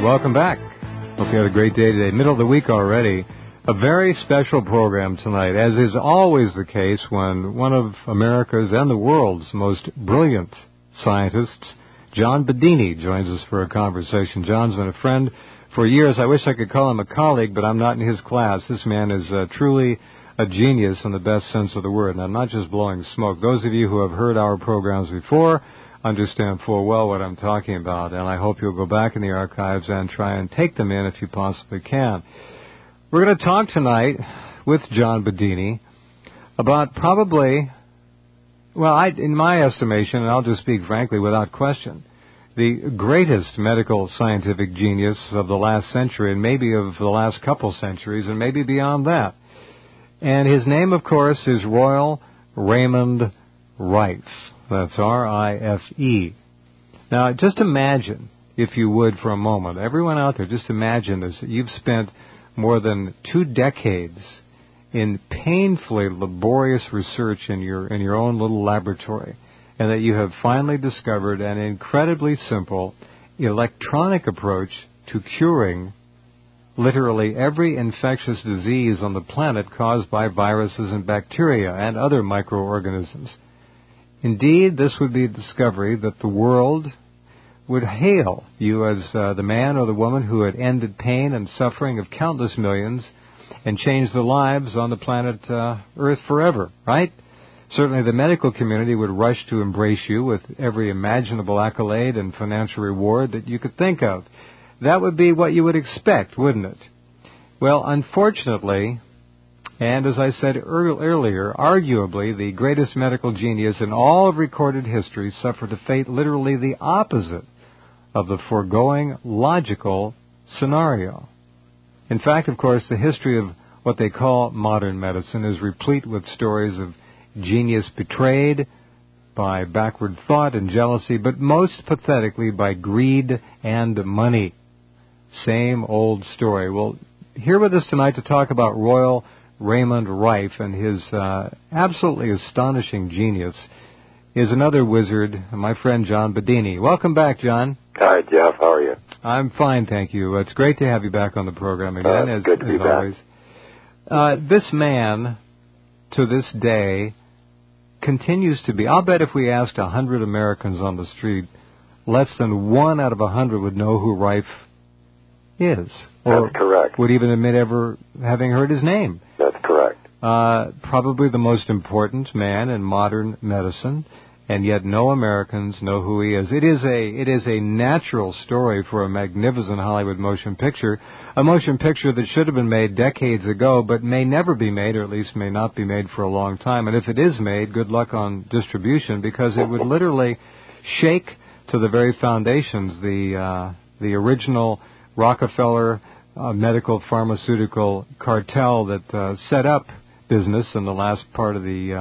welcome back. Hope you had a great day today. Middle of the week already. A very special program tonight, as is always the case when one of America's and the world's most brilliant scientists, John Bedini, joins us for a conversation. John's been a friend for years. I wish I could call him a colleague, but I'm not in his class. This man is truly a genius in the best sense of the word, and I'm not just blowing smoke. Those of you who have heard our programs before understand full well what I'm talking about, and I hope you'll go back in the archives and try and take them in if you possibly can. We're going to talk tonight with John Bedini about probably, in my estimation, and I'll just speak frankly without question, the greatest medical scientific genius of the last century and maybe of the last couple centuries and maybe beyond that. And his name, of course, is Royal Raymond Rife. That's R-I-F-E. Now, just imagine, if you would, for a moment, everyone out there, just imagine this, that you've spent more than 2 decades in painfully laborious research in your own little laboratory, and that you have finally discovered an incredibly simple electronic approach to curing literally every infectious disease on the planet caused by viruses and bacteria and other microorganisms. Indeed, this would be a discovery that the world would hail you as the man or the woman who had ended pain and suffering of countless millions and changed the lives on the planet Earth forever, right? Certainly the medical community would rush to embrace you with every imaginable accolade and financial reward that you could think of. That would be what you would expect, wouldn't it? Well, unfortunately, and as I said earlier, arguably the greatest medical genius in all of recorded history suffered a fate literally the opposite of the foregoing logical scenario. In fact, of course, the history of what they call modern medicine is replete with stories of genius betrayed by backward thought and jealousy, but most pathetically by greed and money. Same old story. Well, here with us tonight to talk about Royal Raymond Rife and his absolutely astonishing genius is another wizard, my friend John Bedini. Welcome back, John. Hi, Jeff. How are you? I'm fine, thank you. It's great to have you back on the program again, as good to be always. This man, to this day, continues to be. I'll bet if we asked 100 Americans on the street, less than 1 out of 100 would know who Rife is. Or that's correct. Would even admit ever having heard his name. That's correct. Probably the most important man in modern medicine, and yet no Americans know who he is. It is a natural story for a magnificent Hollywood motion picture, a motion picture that should have been made decades ago, but may never be made, or at least may not be made for a long time. And if it is made, good luck on distribution, because it would literally shake to the very foundations the original Rockefeller medical pharmaceutical cartel that set up business in the last part of the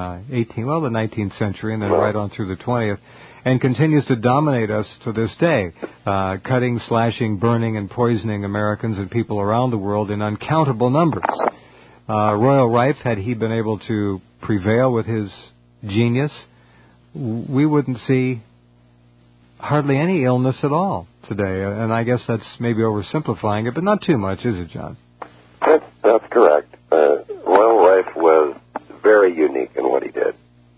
19th century and then right on through the 20th, and continues to dominate us to this day, cutting, slashing, burning, and poisoning Americans and people around the world in uncountable numbers. Royal Rife, had he been able to prevail with his genius, we wouldn't see hardly any illness at all today. And I guess that's maybe oversimplifying it, but not too much, is it, John? That's correct. Royal Rife was very unique in what he did.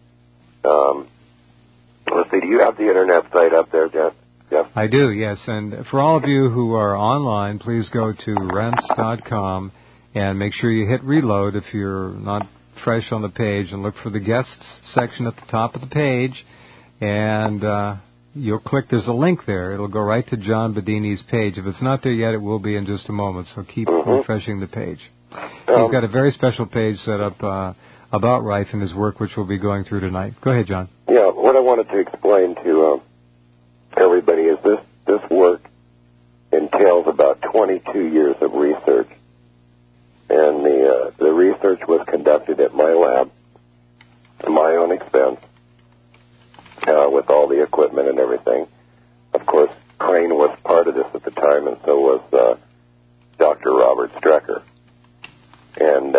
Let's see, do you have the internet site up there, Jeff? I do, yes. And for all of you who are online, please go to rense.com and make sure you hit reload if you're not fresh on the page, and look for the guests section at the top of the page, and you'll click, there's a link there. It'll go right to John Bedini's page. If it's not there yet, it will be in just a moment, so keep refreshing the page. He's got a very special page set up about Rife and his work, which we'll be going through tonight. Go ahead, John. Yeah, what I wanted to explain to everybody is this work entails about 22 years of research. And the research was conducted at my lab, at my own expense, with all the equipment and everything. Of course, Crane was part of this at the time, and so was Dr. Robert Strecker. And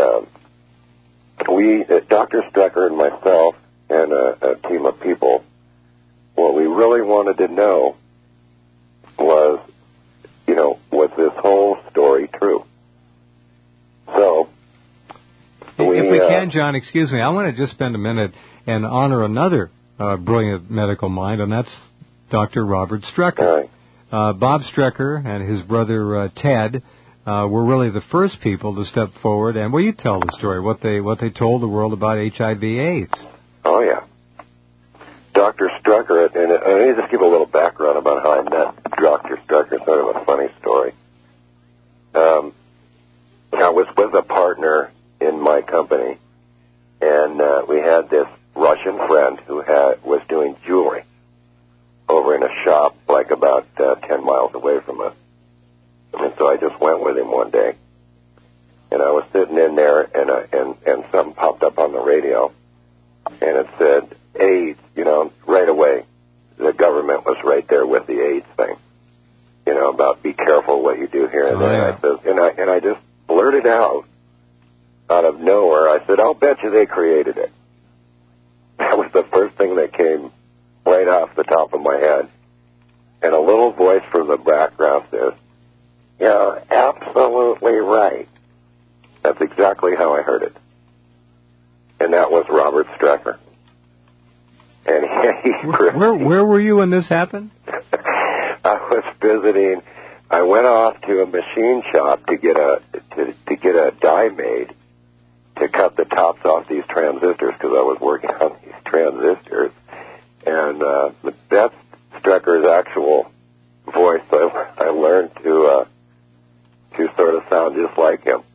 Dr. Strecker and myself and a team of people, what we really wanted to know was, this whole story true. So, if we can, John, excuse me, I want to just spend a minute and honor another brilliant medical mind, and that's Dr. Robert Strecker. Right. Bob Strecker and his brother Ted were really the first people to step forward, and you tell the story, what they told the world about HIV/AIDS. Oh, yeah. Dr. Strecker, and let me just give a little background about how I met Dr. Strecker, sort of a funny story. I was with a partner in my company, and we had this Russian friend who was doing jewelry over in a shop like about 10 miles away from us. And so I just went with him one day, and I was sitting in there, and something popped up on the radio, and it said AIDS. Right away, the government was right there with the AIDS thing. About be careful what you do here and there. Yeah. And I just blurted out of nowhere. I said, "I'll bet you they created it." That was the first thing that came right off the top of my head. And a little voice from the background says, "You're absolutely right." That's exactly how I heard it. And that was Robert Strecker. And where were you when this happened? I was visiting. I went off to a machine shop to get a die made to cut the tops off these transistors, because I was working on these transistors. And that's Strecker's actual voice. I learned to sort of sound just like him,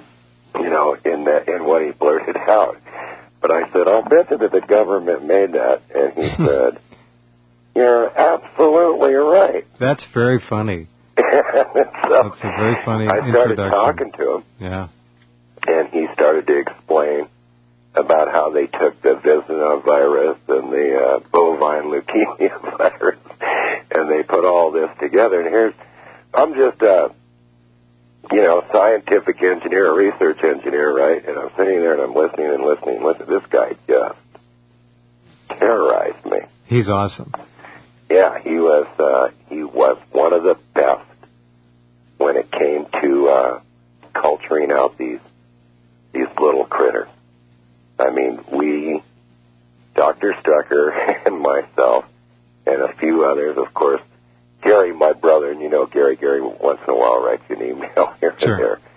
in what he blurted out. But I said, "I'll bet you that the government made that." And he said, "You're absolutely right." That's very funny. So that's a very funny introduction. I started talking to him. Yeah. And he started to explain about how they took the Vizina virus and the bovine leukemia virus, and they put all this together. And I'm just scientific engineer, a research engineer, right? And I'm sitting there and I'm listening. This guy just terrorized me. He's awesome. Yeah, he was one of the best when it came to culturing out these little critters. I mean, Dr. Strecker and myself, and a few others, of course, Gary, my brother, and Gary once in a while writes an email here sure. and there.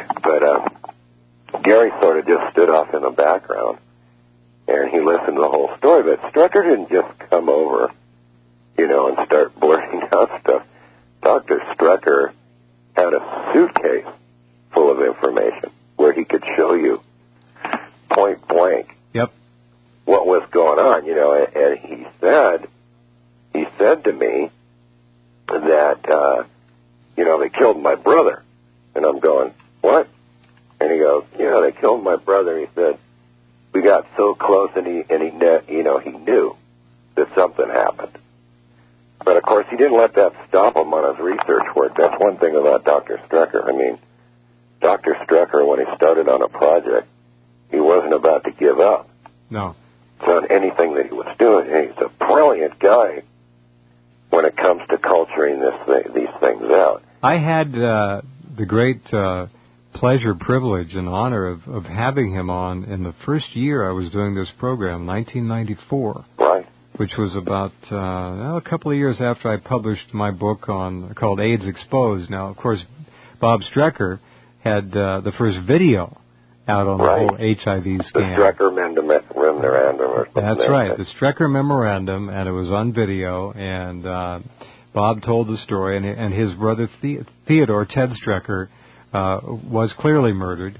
But Gary sort of just stood off in the background, and he listened to the whole story. But Strecker didn't just come over, and start blurting out stuff. Dr. Strecker had a suitcase full of information where he could show you point blank what was going on, and he said to me that, they killed my brother. And I'm going, "What?" And he goes, "They killed my brother." He said, "We got so close, and he knew that something happened." But of course, he didn't let that stop him on his research work. That's one thing about Dr. Strecker. I mean, Dr. Strecker, when he started on a project, he wasn't about to give up. No. On anything that he was doing. And he's a brilliant guy when it comes to culturing these things out. I had the great pleasure, privilege, and honor of having him on in the first year I was doing this program, 1994. Right. Which was about a couple of years after I published my book called AIDS Exposed. Now, of course, Bob Strecker had the first video out on the whole HIV scam. The Strecker Memorandum or something. That's right, the Strecker Memorandum, and it was on video, and Bob told the story, and his brother Theodore, Ted Strecker, was clearly murdered.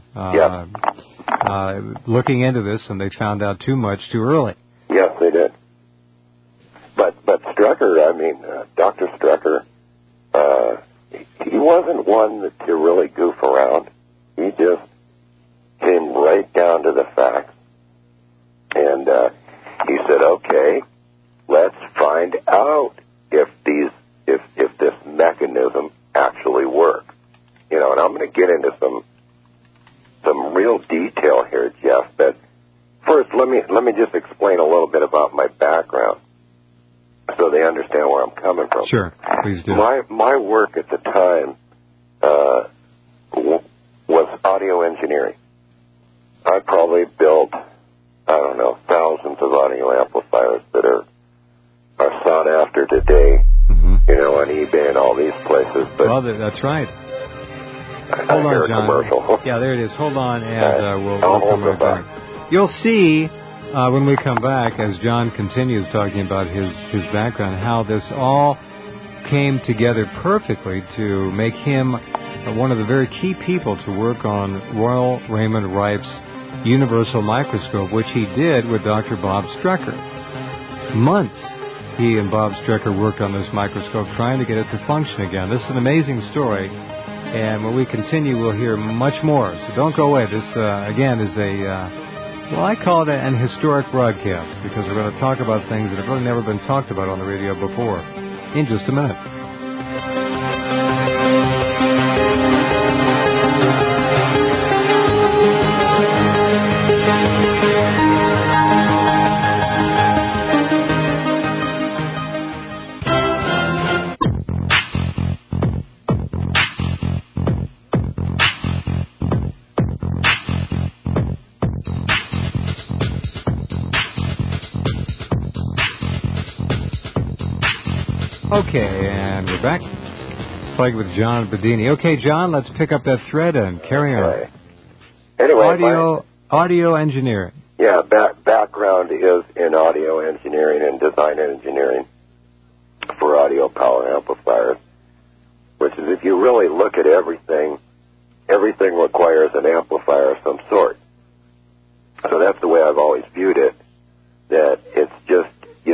Looking into this, and they found out too much too early. Yes, they did. But Strecker, Dr. Strecker, he wasn't one to really goof around. He just came right down to the facts. And he said, "Okay, let's find out if this mechanism actually works." And I'm going to get into some real detail here, Jeff. But first, let me just explain a little bit about my background, so they understand where I'm coming from. Sure, please do. My work at the time audio engineering. I probably built, I don't know, thousands of audio amplifiers that are sought after today, on eBay and all these places. But well, that's right. Hold on, John. Commercial. Yeah, there it is. Hold on, and we'll come right back. You'll see when we come back, as John continues talking about his background, how this all came together perfectly to make him one of the very key people to work on Royal Raymond Rife's universal microscope, which he did with Dr. Bob Strecker. Months he and Bob Strecker worked on this microscope, trying to get it to function again. This is an amazing story, and when we continue, we'll hear much more. So don't go away. This, again, is I call it an historic broadcast, because we're going to talk about things that have really never been talked about on the radio before. In just a minute. Okay, and we're back. Playing with John Bedini. Okay, John, let's pick up that thread and carry on. Right. Anyway, audio engineering. Yeah, background is in audio engineering and design engineering for audio power amplifiers, which is, if you really look at everything requires an amplifier of some sort. So that's the way I've always viewed it, that it's just,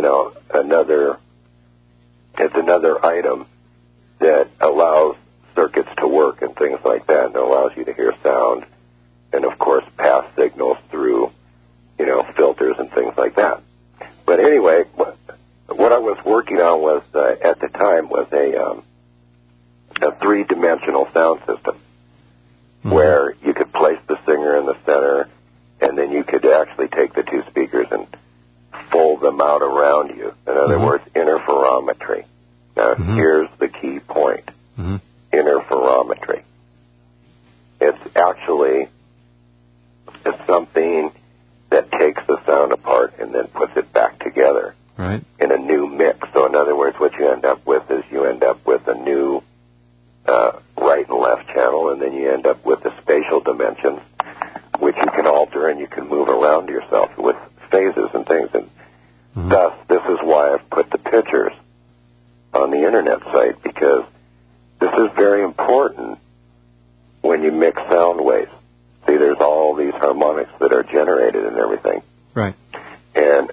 it's another item that allows circuits to work and things like that, and allows you to hear sound and, of course, pass signals through, filters and things like that. But anyway, what I was working on was, at the time, was a three-dimensional sound system where you could place the singer in the center, and then you could actually take the two speakers and fold them out around you. In other words, interferometry. Now, here's the key point. Interferometry. It's actually something that takes the sound apart and then puts it back together in a new mix. So, in other words, what you end up with is a new right and left channel, and then you end up with the spatial dimensions, which you can alter and you can move around yourself with phases and things. And thus, this is why I've put the pictures on the internet site, because this is very important when you mix sound waves. See, there's all these harmonics that are generated and everything. Right. And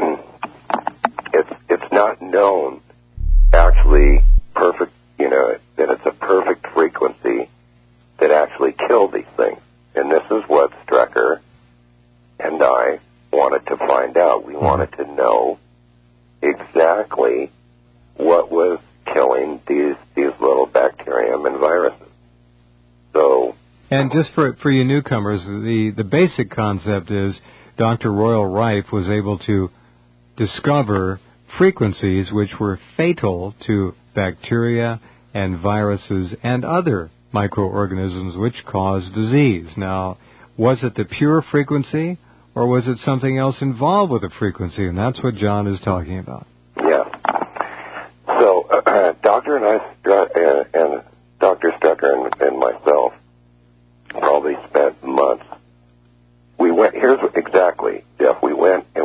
it's not known actually perfect, that it's a perfect frequency that actually kill these things. And this is what Strecker and I wanted to find out. We wanted to know exactly what was killing these little bacterium and viruses. So, and just for you newcomers, the basic concept is Dr. Royal Rife was able to discover frequencies which were fatal to bacteria and viruses and other microorganisms which cause disease. Now, was it the pure frequency, or was it something else involved with the frequency? And that's what John is talking about. Yeah. So, Dr. Strecker and myself probably spent months. Here's exactly, Jeff, we went and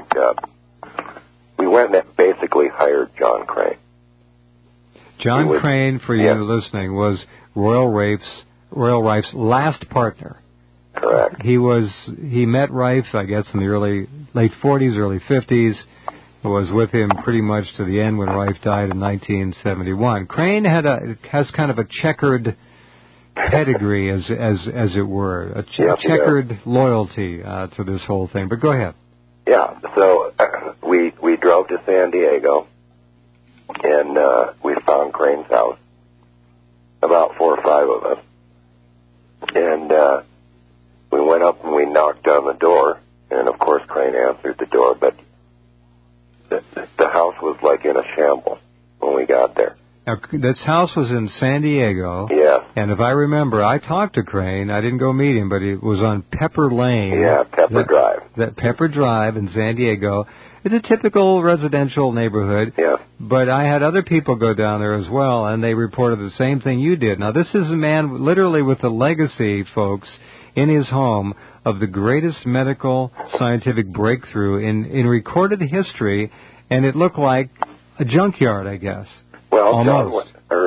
basically hired John Crane. John Crane, for you listening, was Royal Rife's last partner. Correct. He met Rife, I guess, in the late 40s, early 50s. Was with him pretty much to the end when Rife died in 1971. Crane has kind of a checkered pedigree, as it were, a checkered loyalty to this whole thing. But go ahead. Yeah. So we drove to San Diego, and we found Crane's house. About 4 or 5 of us, and we went up and we knocked on the door, and of course Crane answered the door, but the house was like in a shambles when we got there. Now, this house was in San Diego. Yes. And if I remember, I talked to Crane. I didn't go meet him, but it was on Pepper Lane. Yeah, Pepper Drive. That Pepper Drive in San Diego. It's a typical residential neighborhood. Yes. But I had other people go down there as well, and they reported the same thing you did. Now, this is a man literally with a legacy, folks, in his home of the greatest medical scientific breakthrough in recorded history, and it looked like a junkyard, I guess. Well, almost.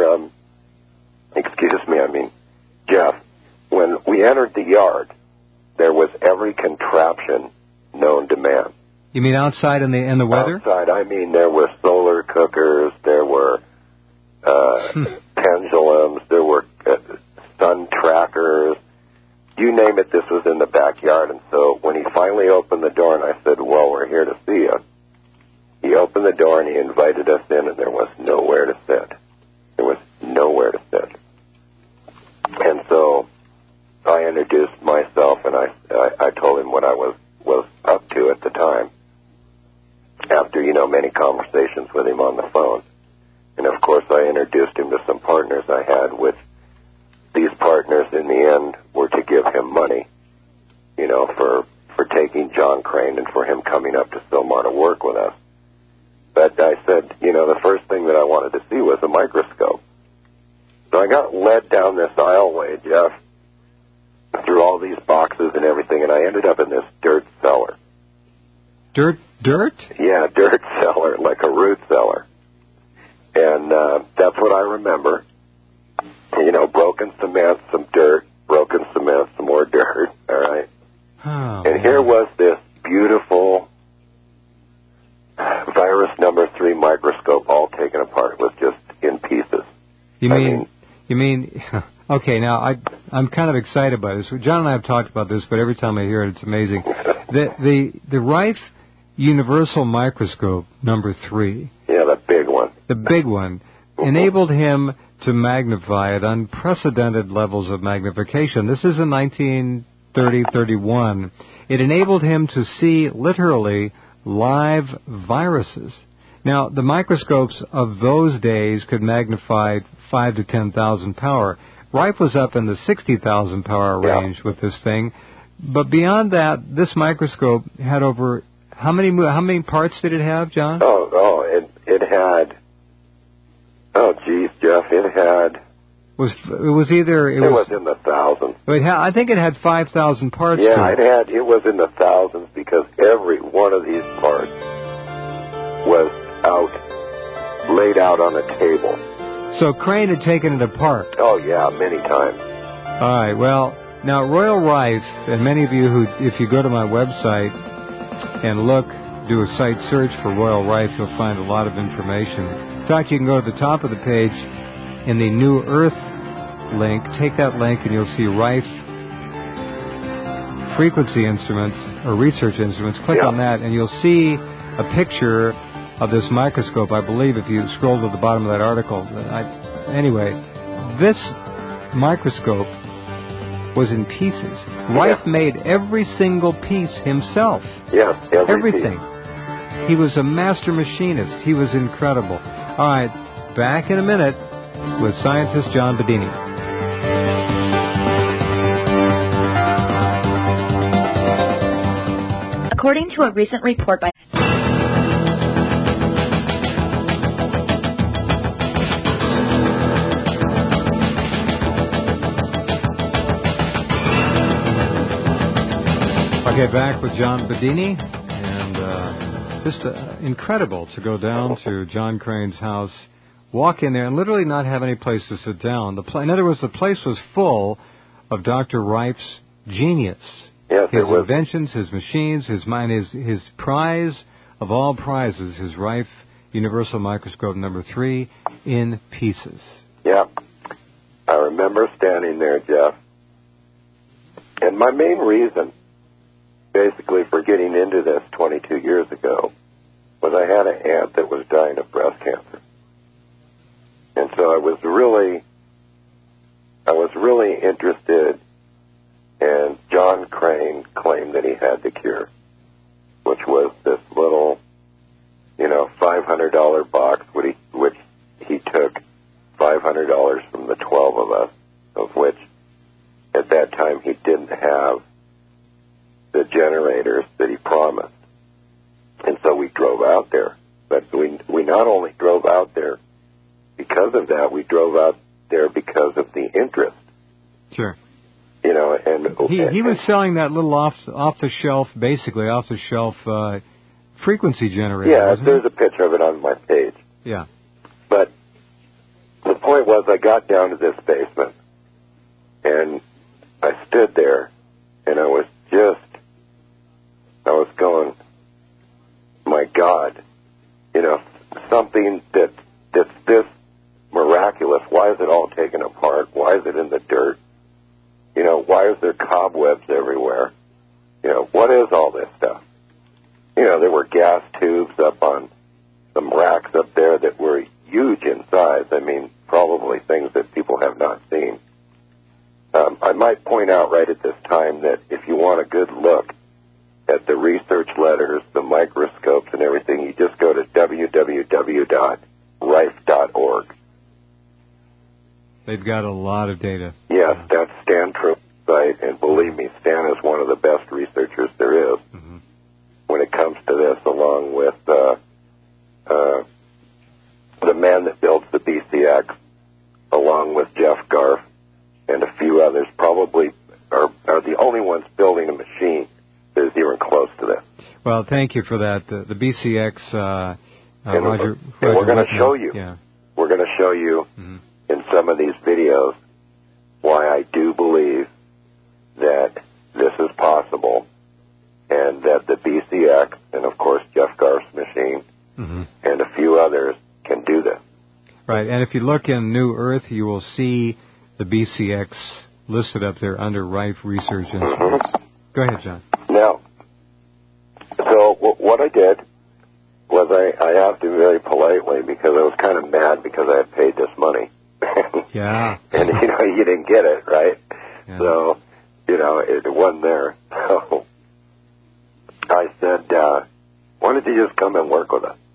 Jeff, when we entered the yard, there was every contraption known to man. You mean outside in the weather? Outside, there were solar cookers, there were pendulums, there were sun trackers. You name it, this was in the backyard. And so when he finally opened the door and I said, well, we're here to see you, he opened the door and he invited us in, and there was nowhere to sit. There was nowhere to sit. And so I introduced myself, and I told him what I was up to at the time, after, many conversations with him on the phone. And, of course, I introduced him to some partners I had, which these partners, in the end, were to give him money, for taking John Crane and for him coming up to Sylmar to work with us. But I said, the first thing that I wanted to see was a microscope. So I got led down this aisleway, Jeff, through all these boxes and everything, and I ended up in this dirt cellar. Dirt? Yeah, dirt cellar, like a root cellar. And that's what I remember. Broken cement, some dirt, broken cement, some more dirt, all right? Oh, and here was this beautiful virus number 3 microscope all taken apart. It was just in pieces. You mean, okay, now I'm kind of excited by this. John and I have talked about this, but every time I hear it, it's amazing. The Rife Universal Microscope number 3. Yeah, the big one. The big one enabled him to magnify at unprecedented levels of magnification. This is in 1930-31. It enabled him to see literally live viruses. Now, the microscopes of those days could magnify 5 to 10,000 power. Rife was up in the 60,000 power range with this thing. But beyond that, this microscope had over... How many parts did it have, John? It had... Oh, geez, Jeff, it had... It was in the thousands. I think it had 5,000 parts. Yeah, it was in the thousands, because every one of these parts was laid out on a table. So Crane had taken it apart. Oh, yeah, many times. All right, well, now Royal Rife, and many of you if you go to my website and do a site search for Royal Rife, you'll find a lot of information. In fact, you can go to the top of the page in the New Earth link. Take that link and you'll see Rife frequency instruments or research instruments. Click on that and you'll see a picture of this microscope. I believe if you scroll to the bottom of that article. Anyway, this microscope was in pieces. Rife made every single piece himself. Yes, everything. Piece. He was a master machinist. He was incredible. All right, back in a minute with scientist John Bedini. According to a recent report by... Okay, back with John Bedini, and just incredible to go down to John Crane's house, walk in there, and literally not have any place to sit down. In other words, the place was full of Dr. Rife's genius. Yes, his inventions, his machines, his mind, his prize of all prizes, his Rife Universal Microscope number 3 in pieces. Yep. I remember standing there, Jeff, and my main reason basically for getting into this 22 years ago was I had an aunt that was dying of breast cancer. And so I was really interested, and John Crane claimed that he had the cure, which was this little, $500 box which he took $500 from the 12 of us, of which at that time he didn't have the generators that he promised. And so we drove out there. But we not only drove out there because of that, we drove out there because of the interest. Sure. You know, and he was selling that little off the shelf frequency generator. Yeah, wasn't there's he? a picture of it on my page. Yeah. But the point was, I got down to this basement, and I stood there, and I was going, my God, you know, something that's this miraculous. Why is it all taken apart? Why is it in the dirt? You know, why is there cobwebs everywhere? You know, what is all this stuff? You know, there were gas tubes up on some racks up there that were huge in size. I mean, probably things that people have not seen. I might point out right at this time that if you want a good look at the research letters, the microscopes and everything, you just go to www.rife.org. They've got a lot of data. Yes, that's Stan Troop's site, and believe me, Stan is one of the best researchers there is when it comes to this, along with the man that builds the BCX, along with Jeff Garf, and a few others, probably are the only ones building a machine that is even close to this. Well, thank you for that. The BCX, Roger, and we're going to show you. Yeah. We're going to show you in some of these videos why I do believe that this is possible, and that the BCX, and of course Jeff Garf's machine, and a few others can do this. Right, and if you look in New Earth, you will see the BCX listed up there under Rife Research Instruments. Go ahead, John. Now, so what I did was I asked him very politely, because I was kind of mad because I had paid this money. Yeah. And, you know, you didn't get it, right? Yeah. So, you know, it wasn't there. So I said, why don't you just come and work with us?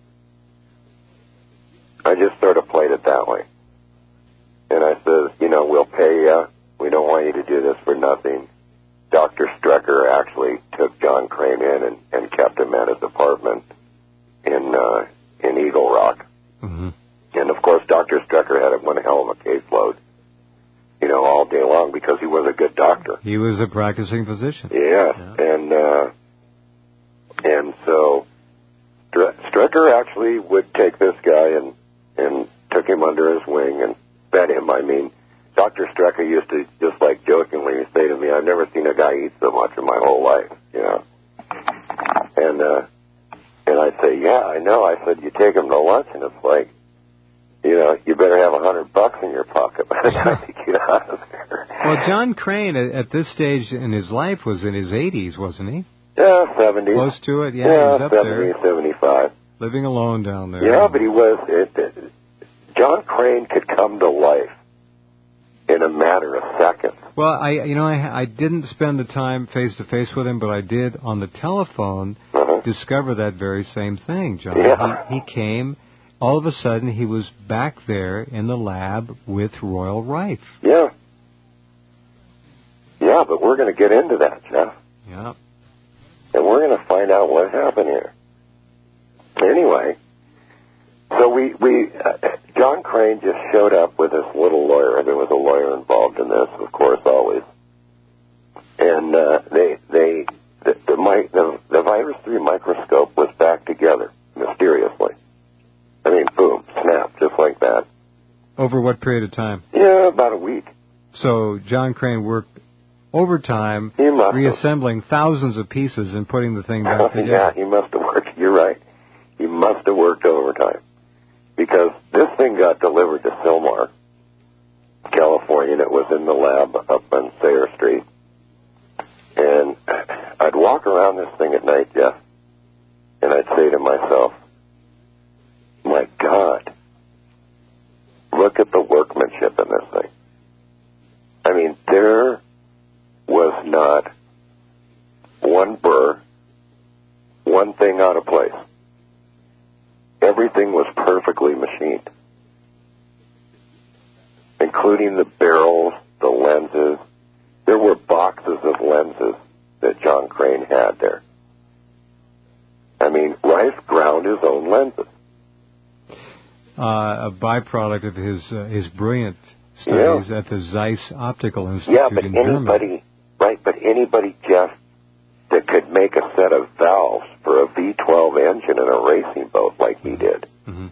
I just sort of played it that way. And I said, you know, we'll pay you. We don't want you to do this for nothing. Dr. Strecker actually took John Crane in and kept him at his apartment in Eagle Rock. And, of course, Dr. Strecker had one hell of a caseload, you know, all day long, because he was a good doctor. He was a practicing physician. Yes, yeah. And so Strecker actually would take this guy and took him under his wing and fed him. I mean, Dr. Strecker used to just like jokingly say to me, I've never seen a guy eat so much in my whole life, you know. And I'd say, yeah, I know. I said, you take him to lunch, and it's like, you know, you better have $100 in your pocket by the time you get out of there. Well, John Crane at this stage in his life was in his 80s, wasn't he? Yeah, 70s. Close to it, yeah. Yeah, he was up 70, there. 75. Living alone down there. Yeah, but he was. John Crane could come to life in a matter of seconds. Well, I didn't spend the time face to face with him, but I did on the telephone discover that very same thing, John. Yeah. He came. All of a sudden, he was back there in the lab with Royal Rife. Yeah. Yeah, but we're going to get into that, Jeff. Yeah. And we're going to find out what happened here. Anyway, so John Crane just showed up with this little lawyer. There was a lawyer involved in this, of course, always. And the Virus 3 microscope was back together mysteriously. I mean, boom, snap, just like that. Over what period of time? Yeah, about a week. So John Crane worked overtime, reassembling thousands of pieces and putting the thing back together. Yeah, he must have worked. You're right. He must have worked overtime, because this thing got delivered to Sylmar, California, and it was in the lab up on Sayre Street. And I'd walk around this thing at night, Jeff, and I'd say to myself, my God, look at the workmanship in this thing. I mean, there was not one burr, one thing out of place. Everything was perfectly machined. including the barrels, the lenses. There were boxes of lenses that John Crane had there. I mean, Rife ground his own lenses. A byproduct of his brilliant studies at the Zeiss Optical Institute in Germany. But anybody, Jeff, that could make a set of valves for a V12 engine in a racing boat like he did,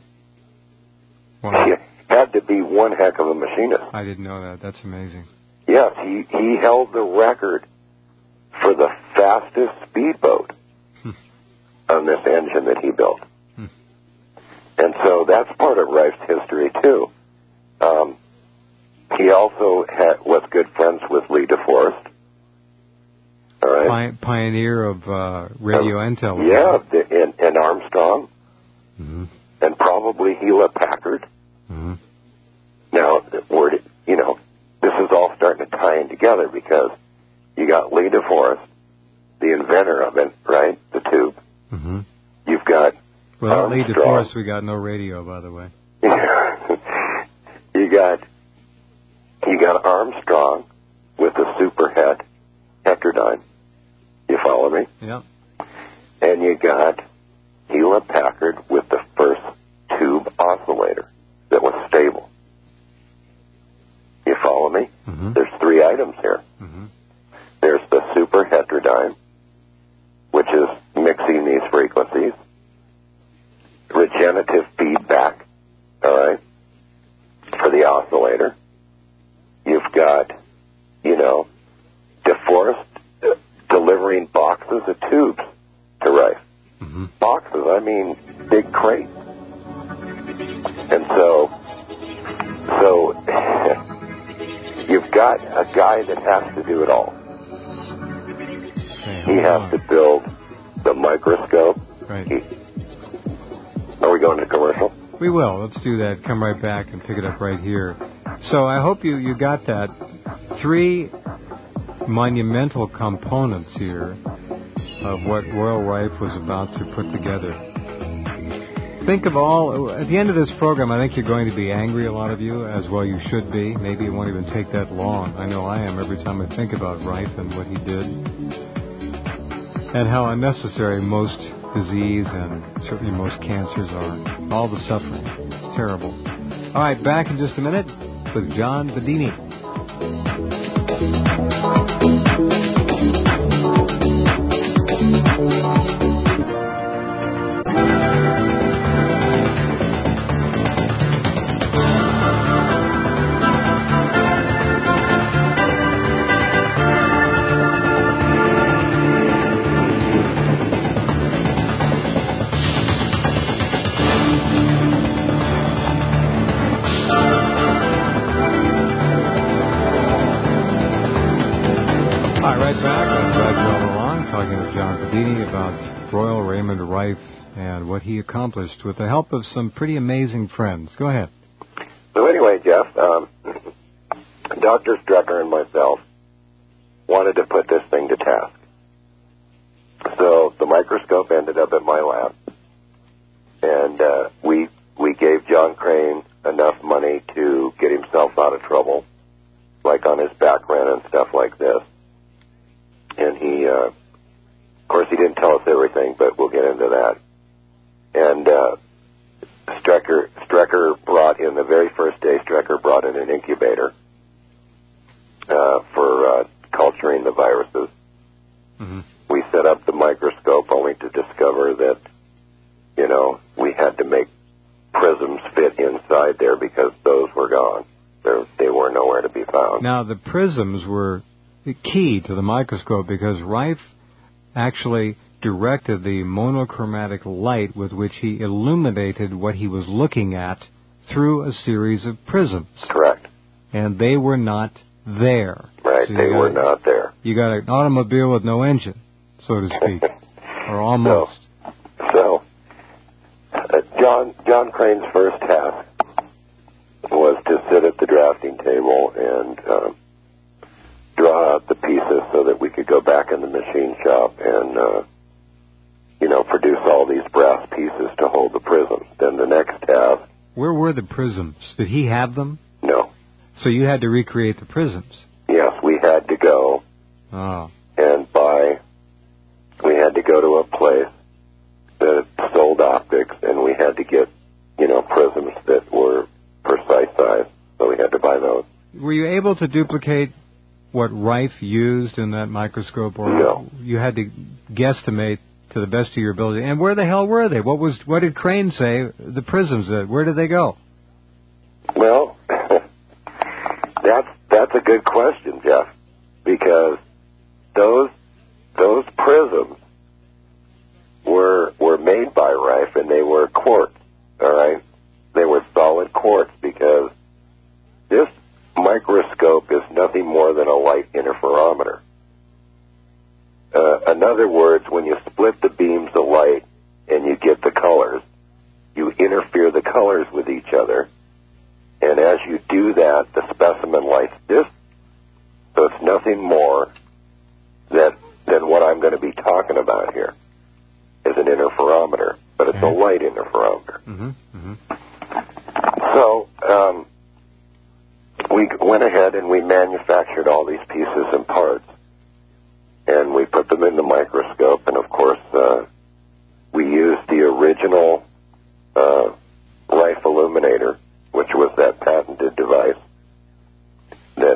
Wow. he had to be one heck of a machinist. I didn't know that. That's amazing. Yes, he held the record for the fastest speedboat on this engine that he built. And so that's part of Rife's history, too. He also was good friends with Lee DeForest. All right. Pioneer of radio and television. Yeah, and Armstrong. And probably Hewlett Packard. Now, this is all starting to tie in together because you got Lee DeForest, the inventor of it, right? The tube. You've got Without Lee DeForest, we got no radio, by the way. You got Armstrong with the superhet Heterodyne. You follow me? Yeah. And you got Hewlett Packard with the first tube oscillator that was stable. You follow me? There's three items here. There's the super Heterodyne, which is mixing these frequencies. Regenerative feedback, all right, for the oscillator. You've got, DeForest delivering boxes of tubes to Rife. Boxes, I mean big crates. And so you've got a guy that has to do it all. Okay, he has to build the microscope. Right. Are we going to commercial? We will. Let's do that. Come right back and pick it up right here. So I hope you got that. Three monumental components here of what Royal Rife was about to put together. Think of at the end of this program, I think you're going to be angry, a lot of you, as well you should be. Maybe it won't even take that long. I know I am every time I think about Rife and what he did. And how unnecessary most disease and certainly most cancers are. All the suffering. It's terrible. All right, back in just a minute with John Bedini. What he accomplished with the help of some pretty amazing friends. Go ahead. So anyway, Jeff, Dr. Strecker and myself wanted to put this thing to task. So the microscope ended up at my lab, and we gave John Crane enough money to get himself out of trouble, like on his back rent and stuff like this. And he, of course, he didn't tell us everything, but we'll get into that. And Strecker brought in, the very first day, Strecker brought in an incubator for culturing the viruses. We set up the microscope only to discover that, we had to make prisms fit inside there because those were gone. They were nowhere to be found. Now, the prisms were the key to the microscope because Rife actually directed the monochromatic light with which he illuminated what he was looking at through a series of prisms. Correct. And they were not there. Right, so they were not there. You got an automobile with no engine, so to speak, or almost. So John Crane's first task was to sit at the drafting table and draw out the pieces so that we could go back in the machine shop and produce all these brass pieces to hold the prisms. Then the next task... Where were the prisms? Did he have them? No. So you had to recreate the prisms. Yes, we had to go and buy. We had to go to a place that sold optics, and we had to get, prisms that were precise size. So we had to buy those. Were you able to duplicate what Rife used in that microscope, or no? You had to guesstimate to the best of your ability. And where the hell were they? What did Crane say? The prisms, where did they go? Well, that's a good question, Jeff, because those prisms were made by Rife, and they were quartz. All right, they were solid quartz, because this microscope is nothing more than a light interferometer. In other words, when you split the beams of light and you get the colors, you interfere the colors with each other, and as you do that, the specimen lights this. So it's nothing more than what I'm going to be talking about here is an interferometer, but it's a light interferometer. Mm-hmm. Mm-hmm. So we went ahead and we manufactured all these pieces and parts, and we put them in the microscope, and of course we used the original Rife illuminator, which was that patented device that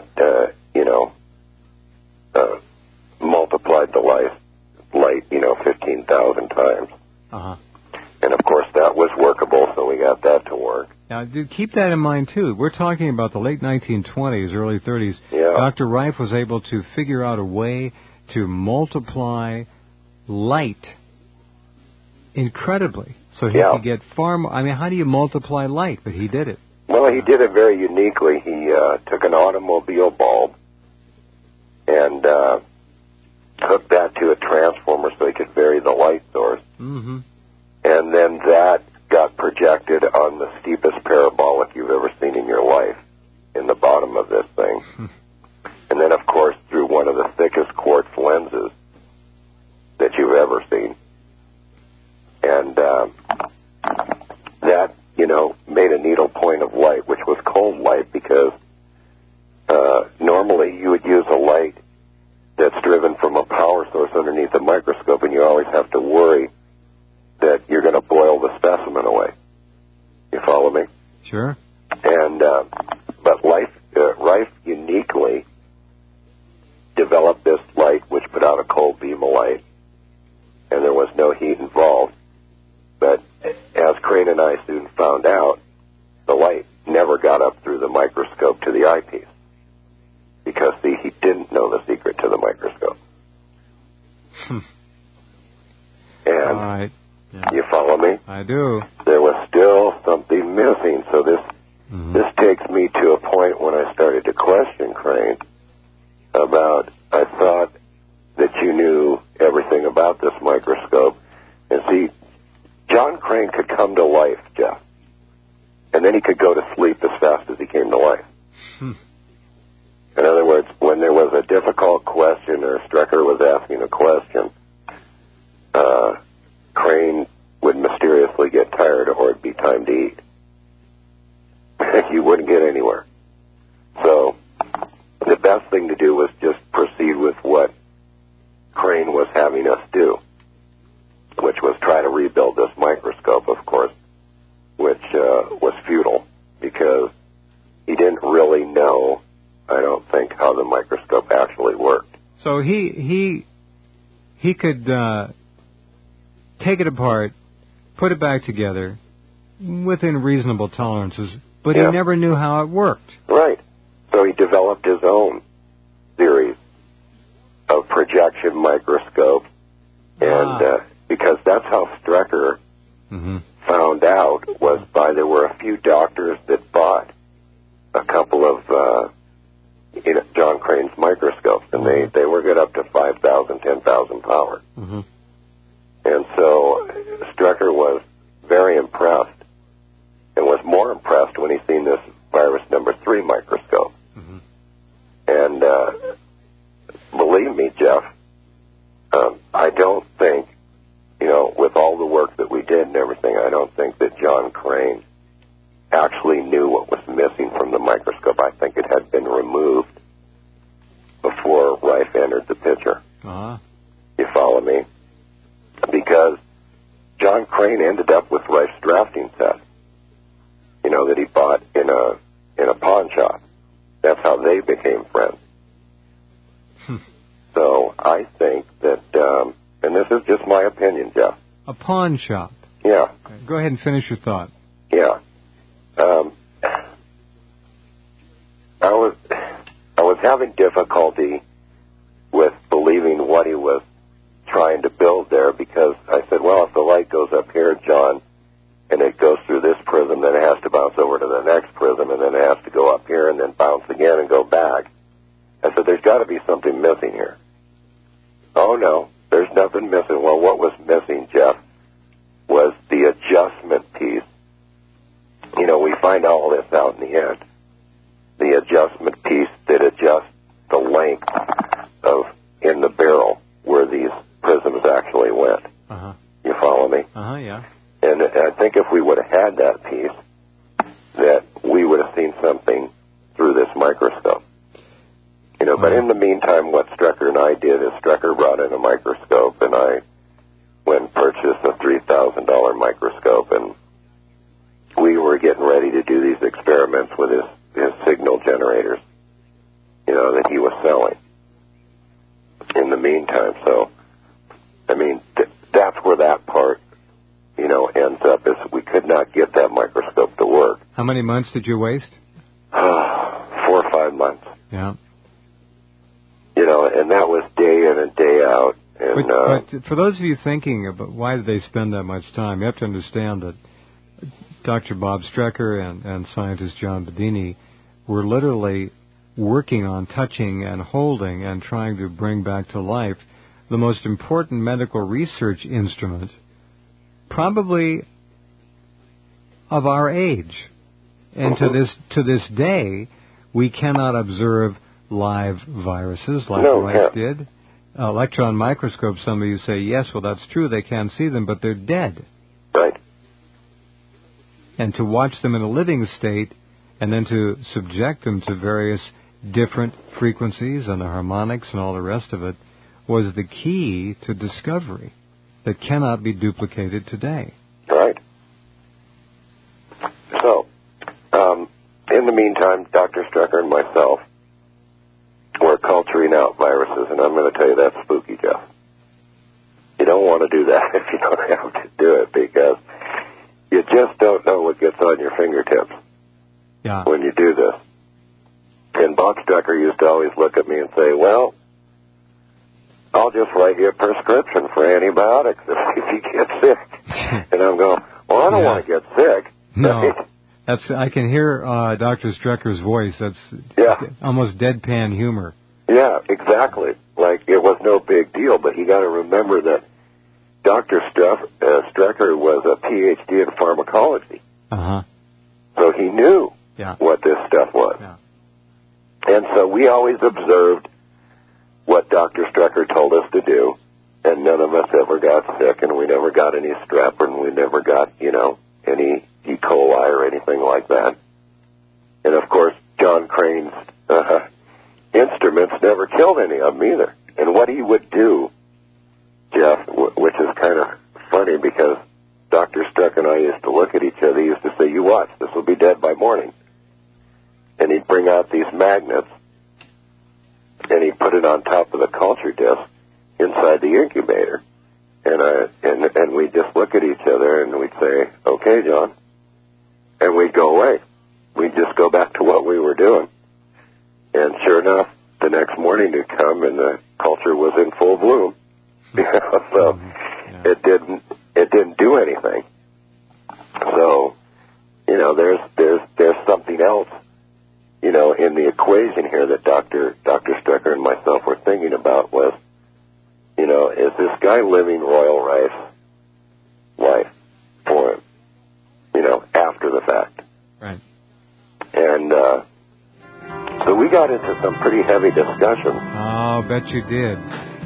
multiplied the light 15,000 times. Uh-huh. And of course that was workable, so we got that to work. Now, keep that in mind, too. We're talking about the late 1920s, early 30s. Yeah. Dr. Rife was able to figure out a way to multiply light incredibly. So he could get far more. I mean, how do you multiply light? But he did it. Well, he did it very uniquely. He took an automobile bulb and hooked that to a transformer so he could vary the light source. Mm-hmm. And then that got projected on the steepest parabolic you've ever seen in your life in the bottom of this thing. And then, of course, through one of the thickest quartz lenses that you've ever seen. And that, made a needle point of light, which was cold light, because normally you would use a light that's driven from a power source underneath the microscope, and you always have to worry that you're going to boil the specimen away. You follow me? Sure. And but Rife uniquely developed this light which put out a cold beam of light, and there was no heat involved. But as Crane and I soon found out, the light never got up through the microscope to the eyepiece, because, see, he didn't know the secret to the microscope. And all right. Yeah. You follow me? I do. There was still something missing, so this takes me to a point when I started to question Crane about, I thought that you knew everything about this microscope. And see, John Crane could come to life, Jeff, and then he could go to sleep as fast as he came to life. In other words, when there was a difficult question or Strecker was asking a question, Crane would mysteriously get tired, or it'd be time to eat. You wouldn't get anywhere. So the best thing to do was just proceed with what Crane was having us do, which was try to rebuild this microscope, of course, which was futile, because he didn't really know, I don't think, how the microscope actually worked. So he could take it apart, put it back together within reasonable tolerances, but he never knew how it worked. Right. So he developed his own series of projection microscopes, and because that's how Strecker found out, was by there were a few doctors that bought a couple of John Crane's microscopes, and they were good up to 5,000, 10,000 power. And so Strecker was very impressed, and was more impressed when he seen this virus number 3 microscope. And believe me, Jeff, I don't think, with all the work that we did and everything, I don't think that John Crane actually knew what was missing from the microscope. I think it had they became friends. So I think that, and this is just my opinion, Jeff. A pawn shop. Yeah. Okay, go ahead and finish your thought. Yeah. I was having difficulty with believing what he was trying to build there, because I said, well, if the light goes up here, John, and it goes through this prism, then it has to bounce over to the next prism, and then it has to go up here and then bounce again and go back. I said, there's got to be something missing here. Oh, no, there's nothing missing. Well, what was missing, Jeff, was the adjustment piece. You know, we find all this out in the end. The adjustment piece that adjusts the length of in the barrel where these prisms actually went. Uh-huh. You follow me? Uh-huh, yeah. And I think if we would have had that piece, that we would have seen something through this microscope. You know, but in the meantime, what Strecker and I did is Strecker brought in a microscope, and I went and purchased a $3,000 microscope, and we were getting ready to do these experiments with his signal generators, you know, that he was selling in the meantime. So, I mean, that's where that part, you know, ends up, is we could not get that microscope to work. How many months did you waste? 4 or 5 months. Yeah. You know, and that was day in and day out. And, but for those of you thinking about why did they spend that much time, you have to understand that Dr. Bob Strecker and scientist John Bedini were literally working on touching and holding and trying to bring back to life the most important medical research instrument probably of our age. And to this day, we cannot observe live viruses like Rife did. Electron microscopes, some of you say, yes, well, that's true, they can't see them, but they're dead. Right. And to watch them in a living state and then to subject them to various different frequencies and the harmonics and all the rest of it was the key to discovery that cannot be duplicated today. Right. So, in the meantime, Dr. Strecker and myself were culturing out viruses, and I'm going to tell you that's spooky, Jeff. You don't want to do that if you don't have to do it, because you just don't know what gets on your fingertips when you do this. And Bob Strecker used to always look at me and say, well, I'll just write you a prescription for antibiotics if you get sick. And I'm going, well, I don't want to get sick. No. I can hear Dr. Strecker's voice. That's almost deadpan humor. Yeah, exactly. Like it was no big deal, but you got to remember that Dr. Strecker was a PhD in pharmacology. Uh-huh. So he knew what this stuff was. Yeah. And so we always observed what Dr. Strecker told us to do, and none of us ever got sick, and we never got any strep, and we never got, any E. coli or anything like that. And, of course, John Crane's instruments never killed any of them either. And what he would do, Jeff, which is kind of funny because Dr. Strecker and I used to look at each other, he used to say, you watch, this will be dead by morning. And he'd bring out these magnets, and he'd put it on top of the culture disc inside the incubator. And we'd just look at each other, and we'd say, okay, John. And we'd go away. We'd just go back to what we were doing. And sure enough, the next morning would come, and the culture was in full bloom. So it didn't do anything. So, there's something else, in the equation here that Dr. Strecker and myself were thinking about was, is this guy living Royal Rife's life for him, after the fact? Right. And so we got into some pretty heavy discussions. Oh, bet you did.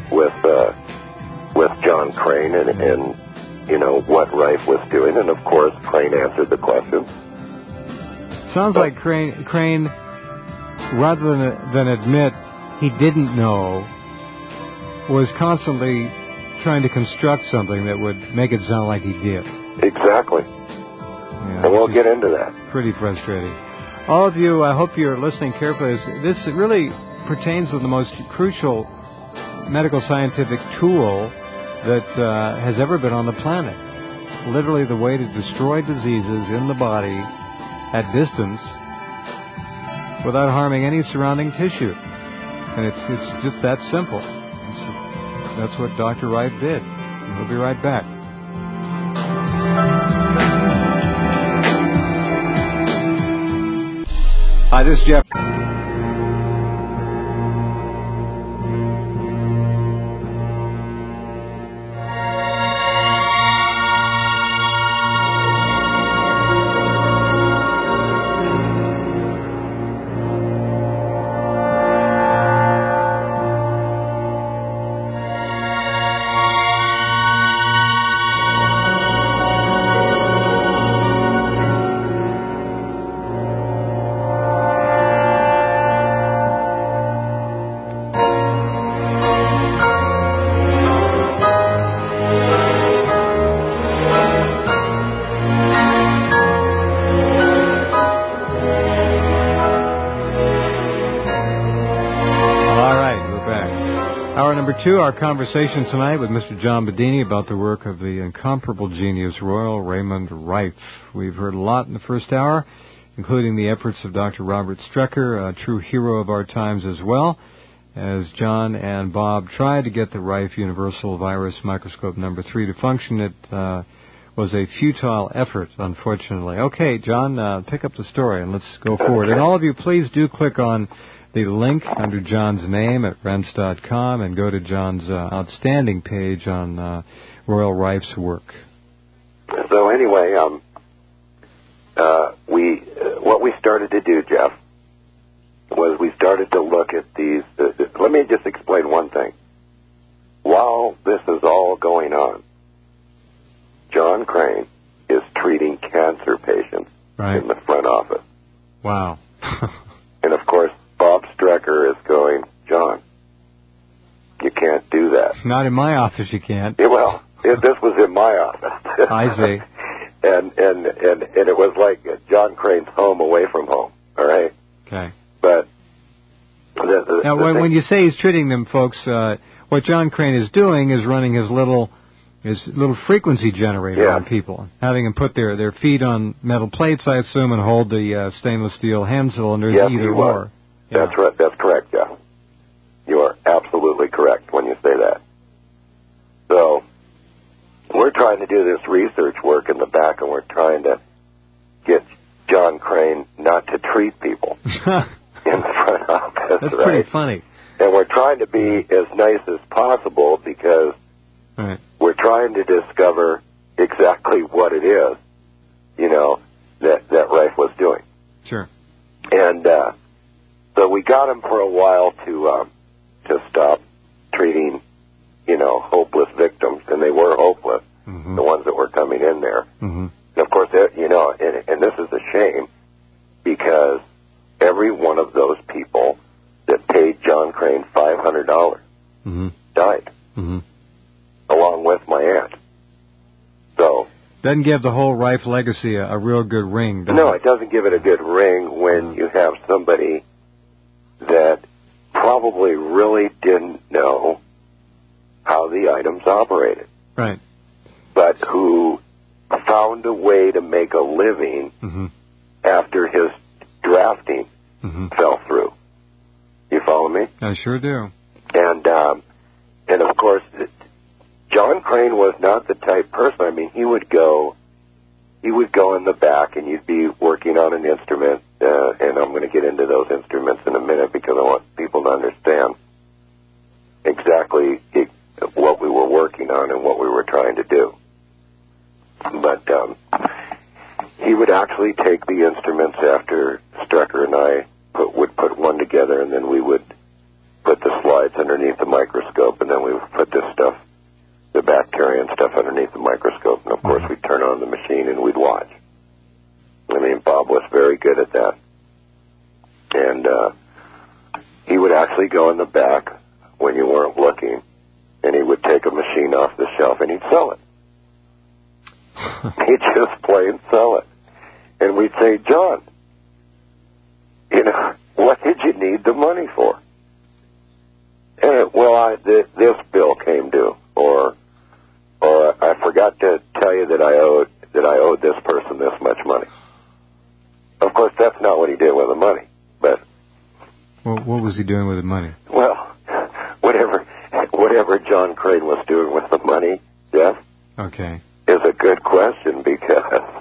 With John Crane and what Rife was doing, and of course Crane answered the questions. Sounds like Crane, rather than admit he didn't know, was constantly trying to construct something that would make it sound like he did. Exactly. Yeah, and we'll get into that. Pretty frustrating. All of you, I hope you're listening carefully. This really pertains to the most crucial medical scientific tool that has ever been on the planet. Literally the way to destroy diseases in the body at distance without harming any surrounding tissue. And it's just that simple. That's what Dr. Rife did. We'll be right back. Hi, this is Jeff. Our conversation tonight with Mr. John Bedini about the work of the incomparable genius Royal Raymond Rife. We've heard a lot in the first hour, including the efforts of Dr. Robert Strecker, a true hero of our times as well, as John and Bob tried to get the Rife Universal Virus Microscope number 3 to function. It was a futile effort, unfortunately. Okay, John, pick up the story and let's go forward. And all of you, please do click on the link under John's name at rense.com and go to John's outstanding page on Royal Rife's work. So anyway, what we started to do, Jeff, was we started to look at these. Let me just explain one thing. While this is all going on, John Crane is treating cancer patients in the front office. Wow. And of course, Bob Strecker is going, John, you can't do that. Not in my office, you can't. Yeah, well, this was in my office. I see. and it was like John Crane's home away from home. All right. Okay. But now, when you say he's treating them, folks, what John Crane is doing is running his little frequency generator on people, having them put their feet on metal plates, I assume, and hold the stainless steel hand cylinders either or. Yeah. That's right. That's correct, Jeff. You are absolutely correct when you say that. So we're trying to do this research work in the back, and we're trying to get John Crane not to treat people in the front office. That's pretty funny. And we're trying to be as nice as possible because we're trying to discover exactly what it is, that Rife was doing. Sure. And so we got him for a while to stop treating, hopeless victims, and they were hopeless, the ones that were coming in there. And of course, and this is a shame because every one of those people that paid John Crane $500 died, along with my aunt. So doesn't give the whole Rife legacy a real good ring, does No, it? It doesn't give it a good ring when you have somebody that probably really didn't know how the items operated. Right. But who found a way to make a living after his drafting fell through. You follow me? I sure do. And of course, John Crane was not the type person. I mean, he would go in the back, and you'd be working on an instrument, and I'm going to get into those instruments in a minute because I want people to understand exactly what we were working on and what we were trying to do. But he would actually take the instruments after Strecker and I would put one together, and then we would put the slides underneath the microscope, and then we would put this stuff, the bacteria and stuff, underneath the microscope. And, of course, we'd turn on the machine and we'd watch. I mean, Bob was very good at that. And he would actually go in the back when you weren't looking, and he would take a machine off the shelf and he'd sell it. He'd just plain sell it. And we'd say, John, you know, what did you need the money for? And this bill came due, or I forgot to tell you that I owed this person this much money. Of course, that's not what he did with the money, but. Well, what was he doing with the money? Well, whatever John Crane was doing with the money, Jeff. Okay. Is a good question, because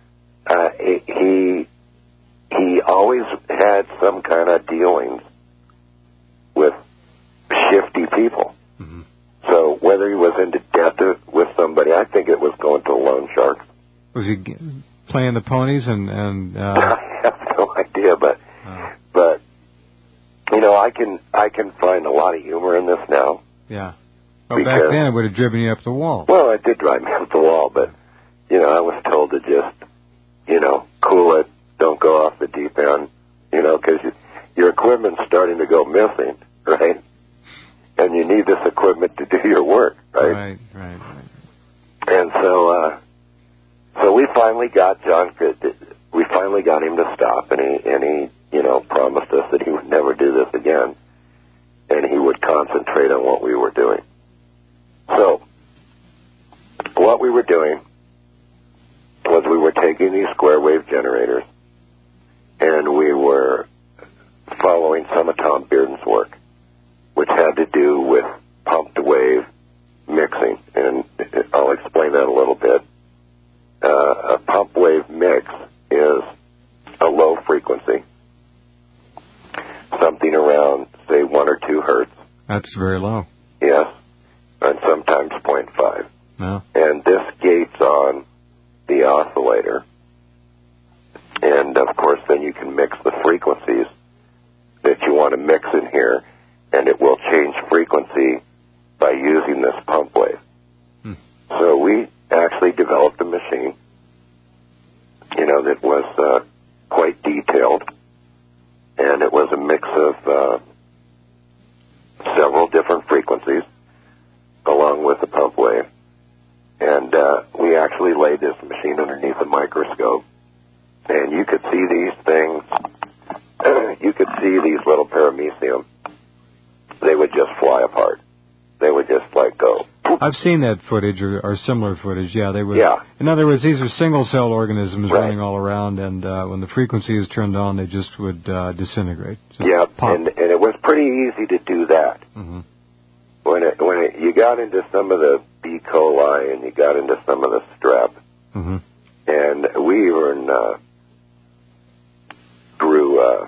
he always had some kind of dealings with shifty people. Mm-hmm. So whether he was into debt with somebody, I think it was going to loan sharks. Was he playing the ponies and I have no idea, but you know, I can find a lot of humor in this now. Yeah. Well, back then it would have driven you up the wall. Well, it did drive me up the wall, but you know, I was told to just, you know, cool it, don't go off the deep end, you know, because your equipment's starting to go missing, right? And you need this equipment to do your work, right? Right. And so we finally got we finally got him to stop, and he, you know, promised us that he would never do this again, and he would concentrate on what we were doing. So what we were doing was we were taking these square wave generators, and we were following some of Tom Bearden's work, which had to do with pumped wave mixing, and I'll explain that a little bit. A pump wave mix is a low frequency, something around, say, 1 or 2 hertz. That's very low. Yes, and sometimes 0.5. No. And this gates on the oscillator, and of course then you can mix the frequencies that you want to mix in here, and it will change frequency by using this pump wave. So we actually developed a machine, you know, that was quite detailed, and it was a mix of several different frequencies along with the pump wave. And we actually laid this machine underneath a microscope, and you could see these things, you could see these little paramecium. They would just fly apart. They would just go. I've seen that footage or similar footage. Yeah, they would. Yeah. In other words, these are single-cell organisms running all around, and when the frequency is turned on, they just would disintegrate. Yeah, and it was pretty easy to do that. Mm-hmm. When you got into some of the B. coli and you got into some of the strep, mm-hmm. and we even grew.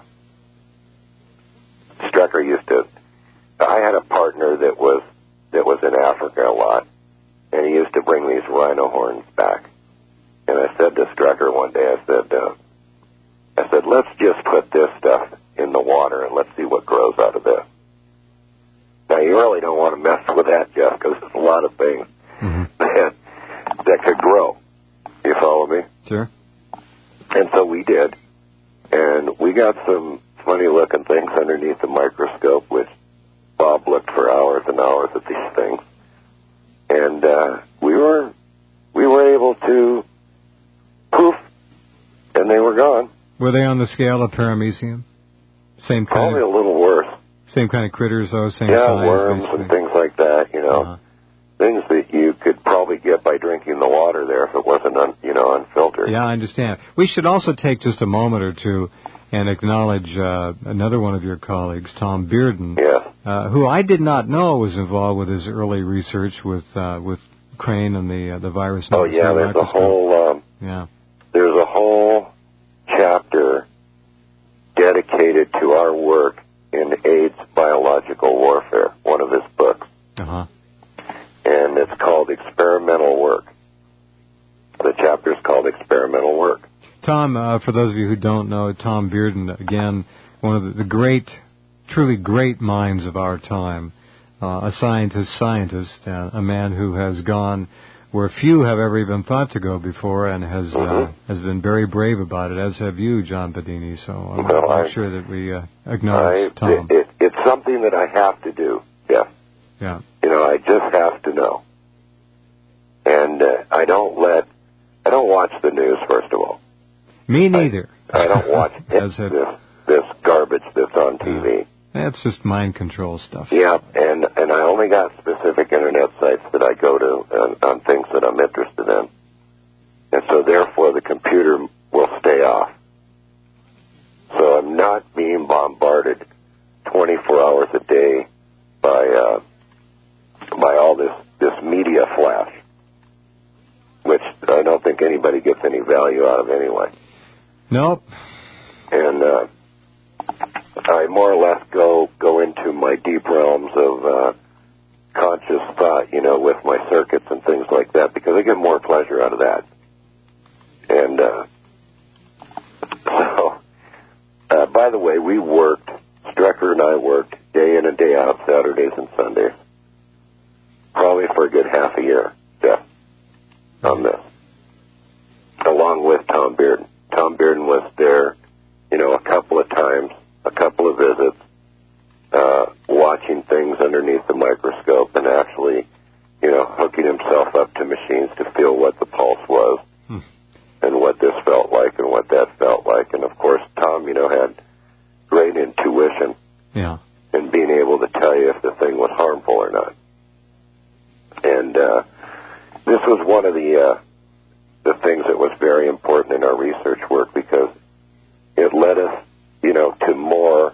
Strecker used to. I had a partner that was in Africa a lot, and he used to bring these rhino horns back. And I said to Strecker one day, I said, let's just put this stuff in the water and let's see what grows out of this. Now, you really don't want to mess with that, Jeff, because there's a lot of things that could grow. You follow me? Sure. And so we did. And we got some funny-looking things underneath the microscope, which Bob looked for hours and hours at these things. And we were able to poof, and they were gone. Were they on the scale of paramecium? Same kind Probably a little worse. Same kind of critters, though, same size. Yeah, worms basically. and things like that, you know. Uh-huh. Things that you could probably get by drinking the water there if it wasn't, unfiltered. Yeah, I understand. We should also take just a moment or two and acknowledge another one of your colleagues, Tom Bearden, who I did not know was involved with his early research with Crane and the virus. Oh yeah, there's a whole there's a whole chapter dedicated to our work in AIDS biological warfare. One of his books, and it's called Experimental Work. The chapter is called Experimental Work. Tom, for those of you who don't know, Tom Bearden, again, one of the great, truly great minds of our time, a scientist, a man who has gone where few have ever even thought to go before and has been very brave about it, as have you, John Bedini. So I'm sure that we acknowledge Tom. It's something that I have to do, Yeah. You know, I just have to know. And I don't watch the news, first of all. Me neither. I don't watch this this garbage that's on TV. That's just mind control stuff. Yeah, and I only got specific internet sites that I go to on things that I'm interested in. And so therefore the computer will stay off. So I'm not being bombarded 24 hours a day by all this media flash, which I don't think anybody gets any value out of anyway. Nope. And I more or less go into my deep realms of conscious thought, with my circuits and things like that, because I get more pleasure out of that. And by the way, Strecker and I worked day in and day out, Saturdays and Sundays, probably for a good half a year, Jeff, on this, along with Tom Bearden. Tom Bearden was there, a couple of times, a couple of visits, watching things underneath the microscope and actually, hooking himself up to machines to feel what the pulse was and what this felt like and what that felt like. And, of course, Tom, had great intuition in being able to tell you if the thing was harmful or not. And this was one of the things that was very important in our research work, because it led us, to more,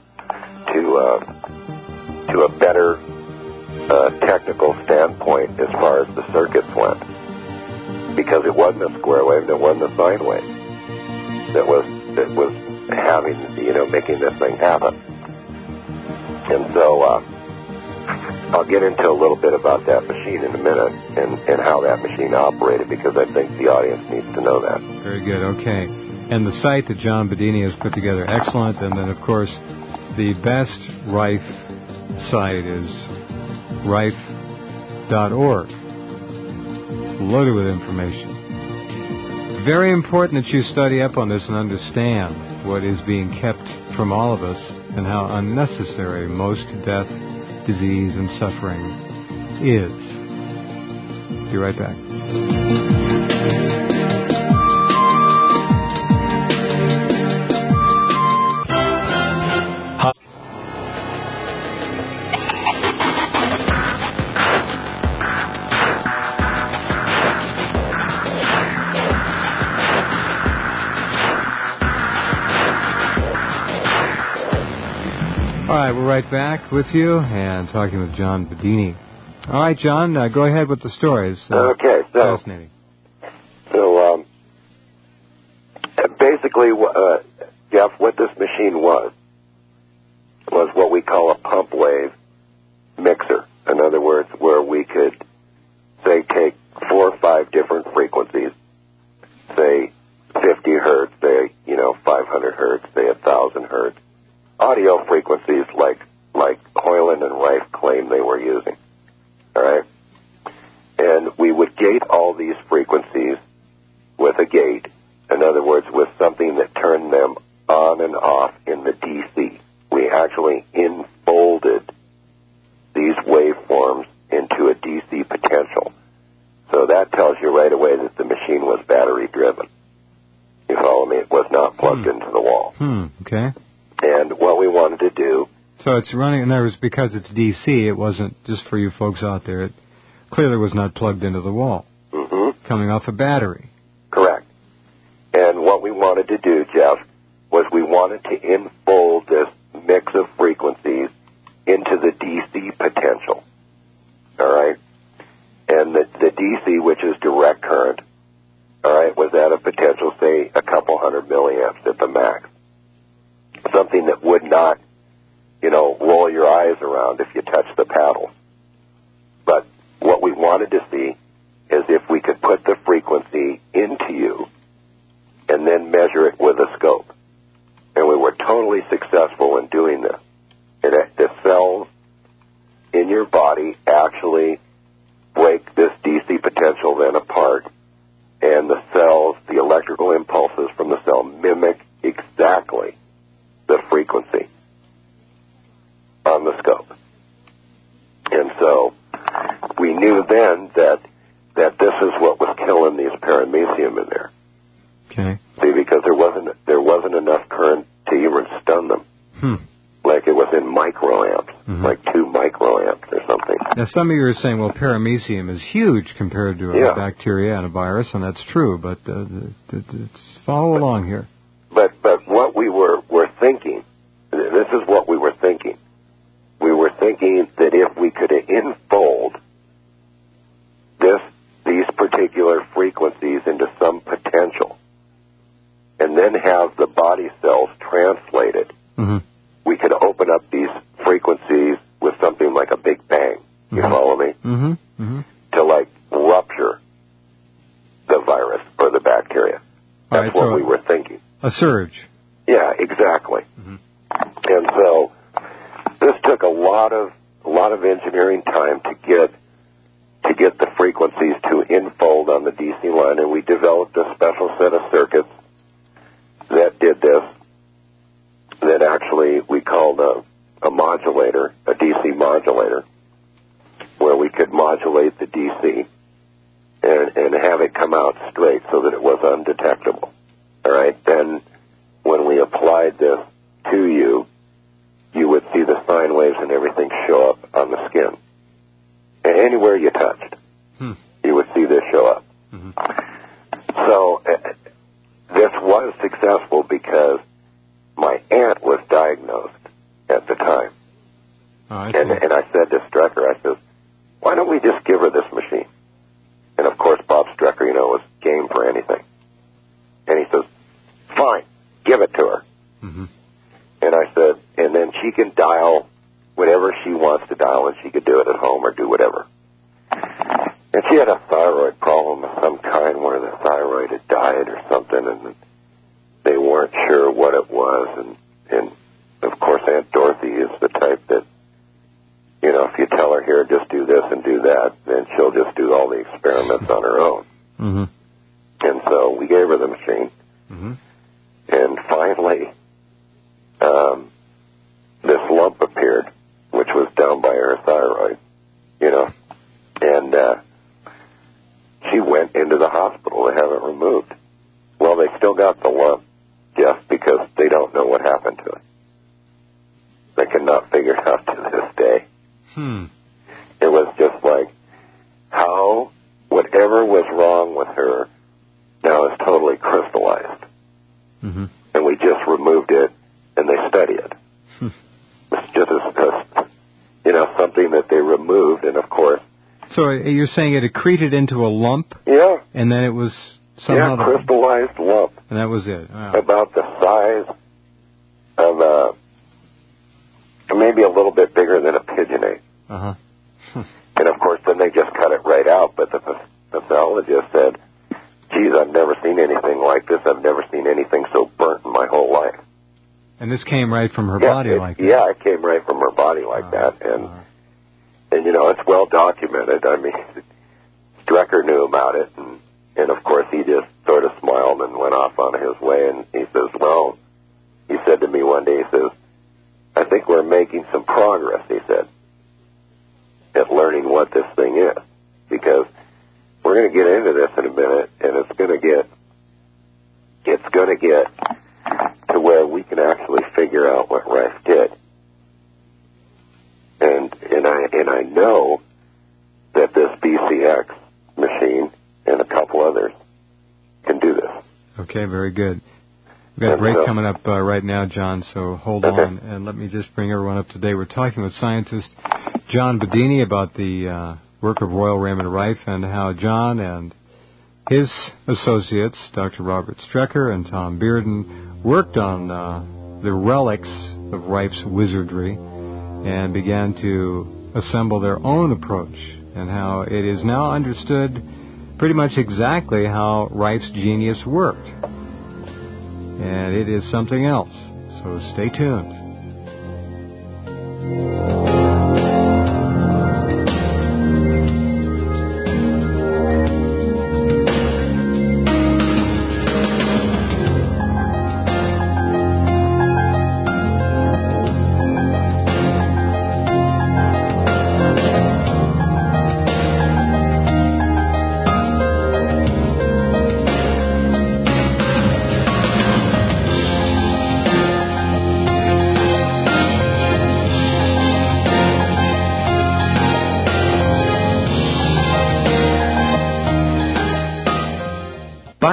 to a better technical standpoint as far as the circuits went, because it wasn't a square wave and it wasn't a sine wave that was having, making this thing happen. And so I'll get into a little bit about that machine in a minute and how that machine operated, because I think the audience needs to know that. Very good. Okay. And the site that John Bedini has put together, excellent. And then, of course, the best Rife site is rife.org. Loaded with information. Very important that you study up on this and understand what is being kept from all of us and how unnecessary most death, disease, and suffering is. Be right back. All right, we're right back with you and talking with John Bedini. All right, John, go ahead with the stories. Okay, so fascinating. So basically, Jeff, what this machine was what we call a pump wave mixer. In other words, where we could, say, take 4 or 5 different frequencies, say 50 hertz, say 500 hertz, say 1,000 hertz. Audio frequencies like Hoyland and Rife claimed they were using. All right? And we would gate all these frequencies with a gate. In other words, with something that turned them on and off in the DC. We actually enfolded these waveforms into a DC potential. So that tells you right away that the machine was battery driven. You follow me? It was not plugged into the wall. Okay. And what we wanted to do... So it's running, in other words, because it's DC, it wasn't, just for you folks out there, it clearly was not plugged into the wall. Coming off a battery. Correct. And what we wanted to do, Jeff, was we wanted to enfold this mix of frequencies into the DC potential. All right? And the DC, which is direct current, all right, was at a potential, say, a couple hundred milliamps at the max. Something that would not, roll your eyes around if you touch the paddle. But what we wanted to see is if we could put the frequency into you and then measure it with a scope. And we were totally successful in doing this. The cells in your body actually break this DC potential then apart, and the cells, the electrical impulses from the cell, mimic exactly the frequency on the scope. And so we knew then that this is what was killing these paramecium in there. Okay. See, because there wasn't enough current to even stun them. Like it was in microamps, like 2 microamps or something. Now, some of you are saying, well, paramecium is huge compared to a bacteria and a virus, and that's true, but follow along here. But what we were thinking, this is what we were thinking. We were thinking that if we could enfold these particular frequencies into some potential and then have the body cells translated, we could open up these frequencies with something like a big bang. You follow me? To like rupture the virus or the bacteria. That's what we were thinking. A surge. Yeah, exactly. And so this took a lot of engineering time to get the frequencies to enfold on the DC line, and we developed a special set of circuits that did this, that actually we called a modulator, a DC modulator, where we could modulate the DC and have it come out straight so that it was undetectable. All right? Then when we applied this to you, you would see the sine waves and everything show up on the skin. And anywhere you touched, you would see this show up. So this was successful because my aunt was diagnosed at the time. And I said to Strecker, I said, why don't we just give her this machine? And of course, Bob Strecker, was game for anything. And he says, fine, give it to her. And I said, and then she can dial whatever she wants to dial, and she could do it at home or do whatever. And she had a thyroid problem of some kind where the thyroid had died or something, and they weren't sure what it was. And of course, Aunt Dorothy is the type that, if you tell her, here, just do this and do that, then she'll just do all the experiments on her own. And so we gave her the machine. And finally, this lump appeared, which was down by her thyroid, and she went into the hospital to have it removed. Well, they still got the lump, Jeff, because they don't know what happened to it. They cannot figure it out to this day. It was just like how whatever was wrong with her now is totally crystallized. And we just removed it, and they study it. It's just something that they removed, and of course. So you're saying it accreted into a lump? Yeah. And then it was somehow... crystallized lump. And that was it. Wow. About the size of maybe a little bit bigger than a pigeon egg. And of course, then they just cut it right out, but the pathologist said, geez, I've never seen anything like this. I've never seen anything so burnt in my whole life. And this came right from her body like that? Yeah, it came right from her body like that. And it's well documented. I mean, Strecker knew about it, and of course he just sort of smiled and went off on his way, and he says, well, he said to me one day, he says, I think we're making some progress, he said, at learning what this thing is, because we're going to get into this in a minute, and it's going to get to where we can actually figure out what Rife did. And I know that this BCX machine and a couple others can do this. Okay, very good. We've got a break coming up right now, John, so hold on, and let me just bring everyone up to date. We're talking with scientist John Bedini about the work of Royal Raymond Rife and how John and his associates, Dr. Robert Strecker and Tom Bearden, worked on the relics of Rife's wizardry and began to assemble their own approach, and how it is now understood pretty much exactly how Rife's genius worked. And it is something else, so stay tuned.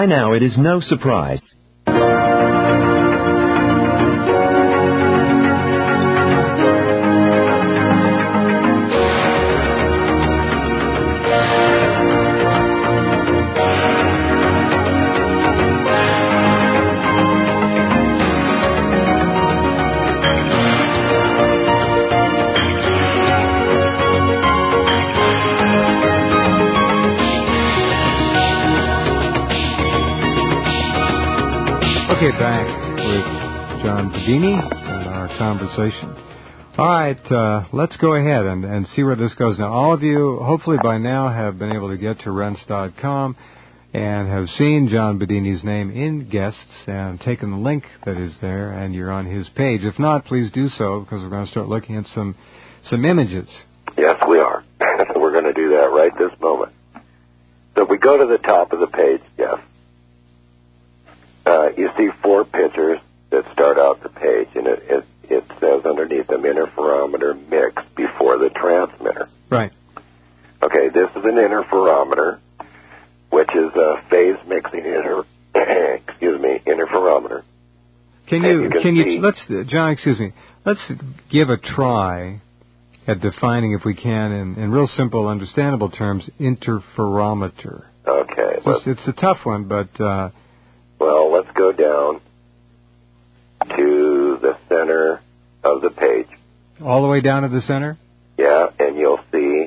By now, it is no surprise. Okay, back with John Bedini and our conversation. All right, let's go ahead and see where this goes. Now, all of you, hopefully by now, have been able to get to rense.com and have seen John Bedini's name in guests and taken the link that is there, and you're on his page. If not, please do so, because we're going to start looking at some images. Yes, we are. We're going to do that right this moment. So if we go to the top of the page, Jeff, you see 4 pictures that start out the page, and it says underneath them interferometer mix before the transmitter. Right. Okay, this is an interferometer, which is a phase mixing interferometer. Let's give a try at defining, if we can, in real simple, understandable terms, interferometer. Okay. It's a tough one, but... well, let's go down to the center of the page. All the way down to the center? Yeah, and you'll see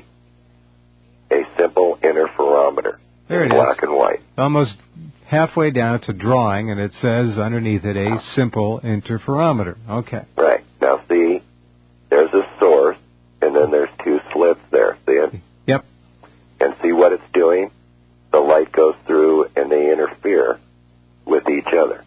a simple interferometer. There it is. Black and white. Almost halfway down, it's a drawing, and it says underneath it, a simple interferometer. Okay. Right. Now, see, there's a source, and then there's 2 slits there. See it? Yep. And see what it's doing? The light goes through, and they interfere with each other.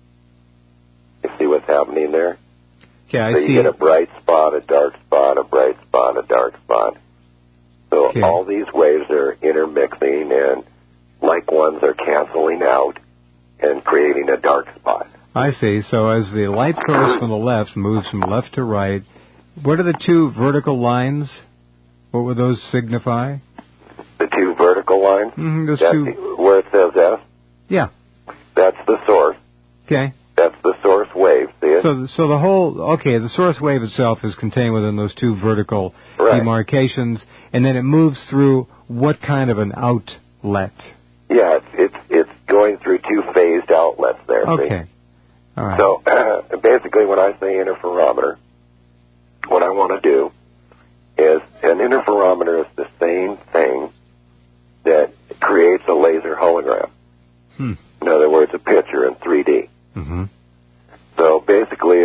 You see what's happening there? Okay, I so see. You get a bright spot, a dark spot, a bright spot, a dark spot. So all these waves are intermixing, and like ones are canceling out and creating a dark spot. I see. So as the light source from the left moves from left to right, what are the 2 vertical lines? What would those signify? The 2 vertical lines? Mm-hmm, where it says S? Yeah. That's the source. Okay. That's the source wave, see it? So the whole, the source wave itself is contained within those 2 vertical demarcations, and then it moves through what kind of an outlet? Yeah, it's going through 2 phased outlets there, okay. See? All right. So basically when I say interferometer, what I want to do is an interferometer is the same thing that creates a laser hologram. In other words, a picture in 3D. Mm-hmm. So basically,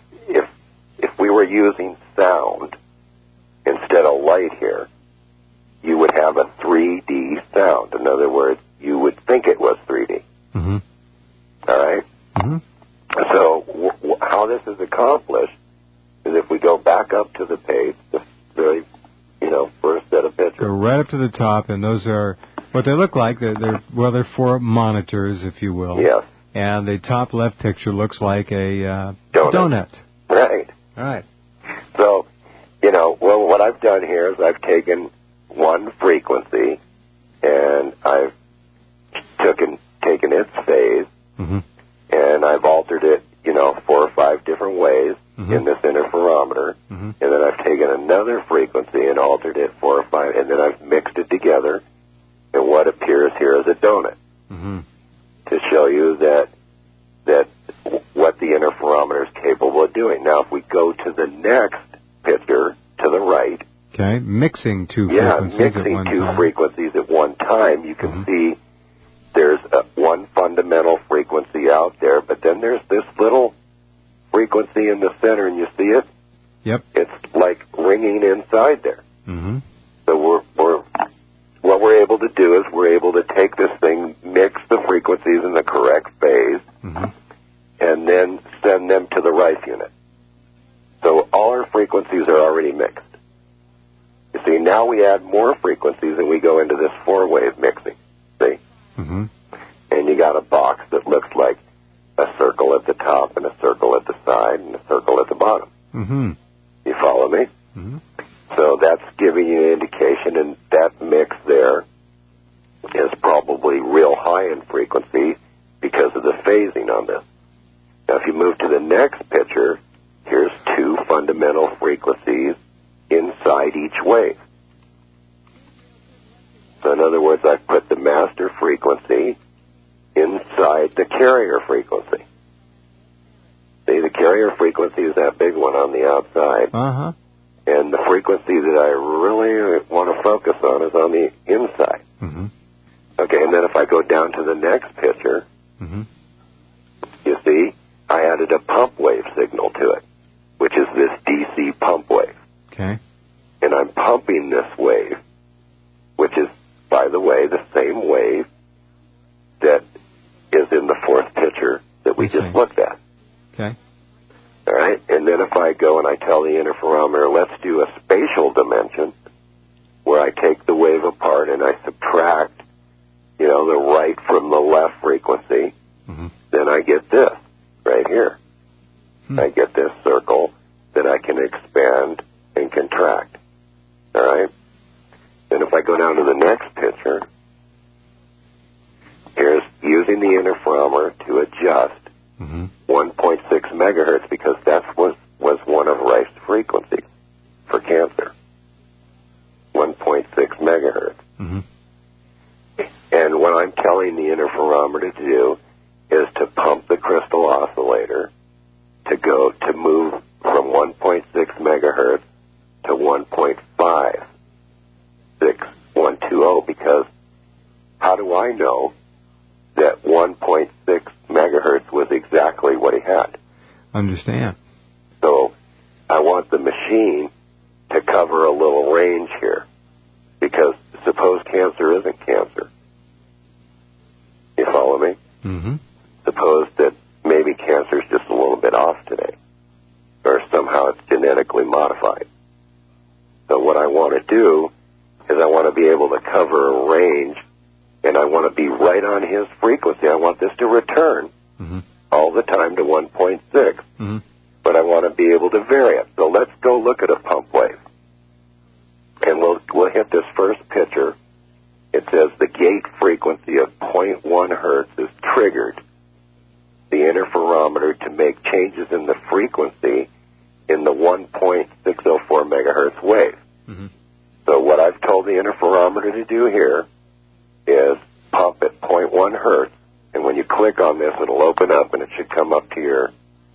if we were using sound instead of light here, you would have a 3D sound. In other words, you would think it was 3D. Mm-hmm. All right? Mm-hmm. So how this is accomplished is if we go back up to the page, the very, first set of pictures. Go right up to the top, and those are what they look like. They're 4 monitors, if you will. Yes. And the top left picture looks like a donut. Right. All right. So, what I've done here is I've taken one frequency, and I've taken its phase, mm-hmm. and I've altered it, 4 or 5 different ways mm-hmm. in this interferometer, mm-hmm. and then I've taken another frequency and altered it 4 or 5, and then I've mixed it together, and what appears here is a donut. Mm-hmm. To show you that what the interferometer is capable of doing. Now, if we go to the next picture to the right, mixing 2 frequencies at one time. Mixing 2 frequencies at one time, you can mm-hmm. see there's one fundamental frequency out there, but then there's this little frequency in the center, and you see it? Yep. It's like ringing inside there. Mm-hmm. So what we're able to do is we're able to take this thing, mix the frequencies in the correct phase, mm-hmm. and then send them to the Rife unit. So all our frequencies are already mixed. You see, now we add more frequencies and we go into this 4-wave mixing. See? Mm-hmm. And you got a box that looks like a circle at the top and a circle at the side and a circle at the bottom. Mm-hmm. You follow me? Mm-hmm. So that's giving you an indication, and that mix there is probably real high in frequency because of the phasing on this. Now, if you move to the next picture, here's two fundamental frequencies inside each wave. So in other words, I've put the master frequency inside the carrier frequency. See, the carrier frequency is that big one on the outside. Uh-huh. And the frequency that I really want to focus on is on the inside. Mm-hmm. Okay, and then if I go down to the next picture, mm-hmm. you see, I added a pump wave signal to it, which is this DC pump wave. Okay. And I'm pumping this wave, which is, by the way, the same wave that is in the fourth picture that we just looked at. Okay. All right, and then if I go and I tell the interferometer, let's do a spatial dimension, where I take the wave apart and I subtract, the right from the left frequency, mm-hmm. then I get this right here. Hmm. I get this circle that I can expand and contract. All right? Then if I go down to the next picture, here's using the interferometer to adjust mm-hmm. 1.6 megahertz because that was one of Rife's frequencies for cancer. 1.6 megahertz. Mm-hmm. And what I'm telling the interferometer to do is to pump the crystal oscillator to move from 1.6 megahertz to 1.56120, because how do I know that 1.6 megahertz was exactly what he had? Understand. So I want the machine to cover a little range here, because suppose cancer isn't cancer. You follow me? Mm-hmm. Suppose that maybe cancer is just a little bit off today, or somehow it's genetically modified. So what I want to do is I want to be able to cover a range, and I want to be right on his frequency. I want this to return mm-hmm. all the time to 1.6, mm-hmm. but I want to be able to vary it. So let's go look at a pump wave, and we'll hit this first picture. It says the gate frequency of 0.1 hertz is triggered the interferometer to make changes in the frequency in the 1.604 megahertz wave. Mm-hmm. So what I've told the interferometer to do here is pump at 0.1 hertz, and when you click on this, it'll open up, and it should come up to your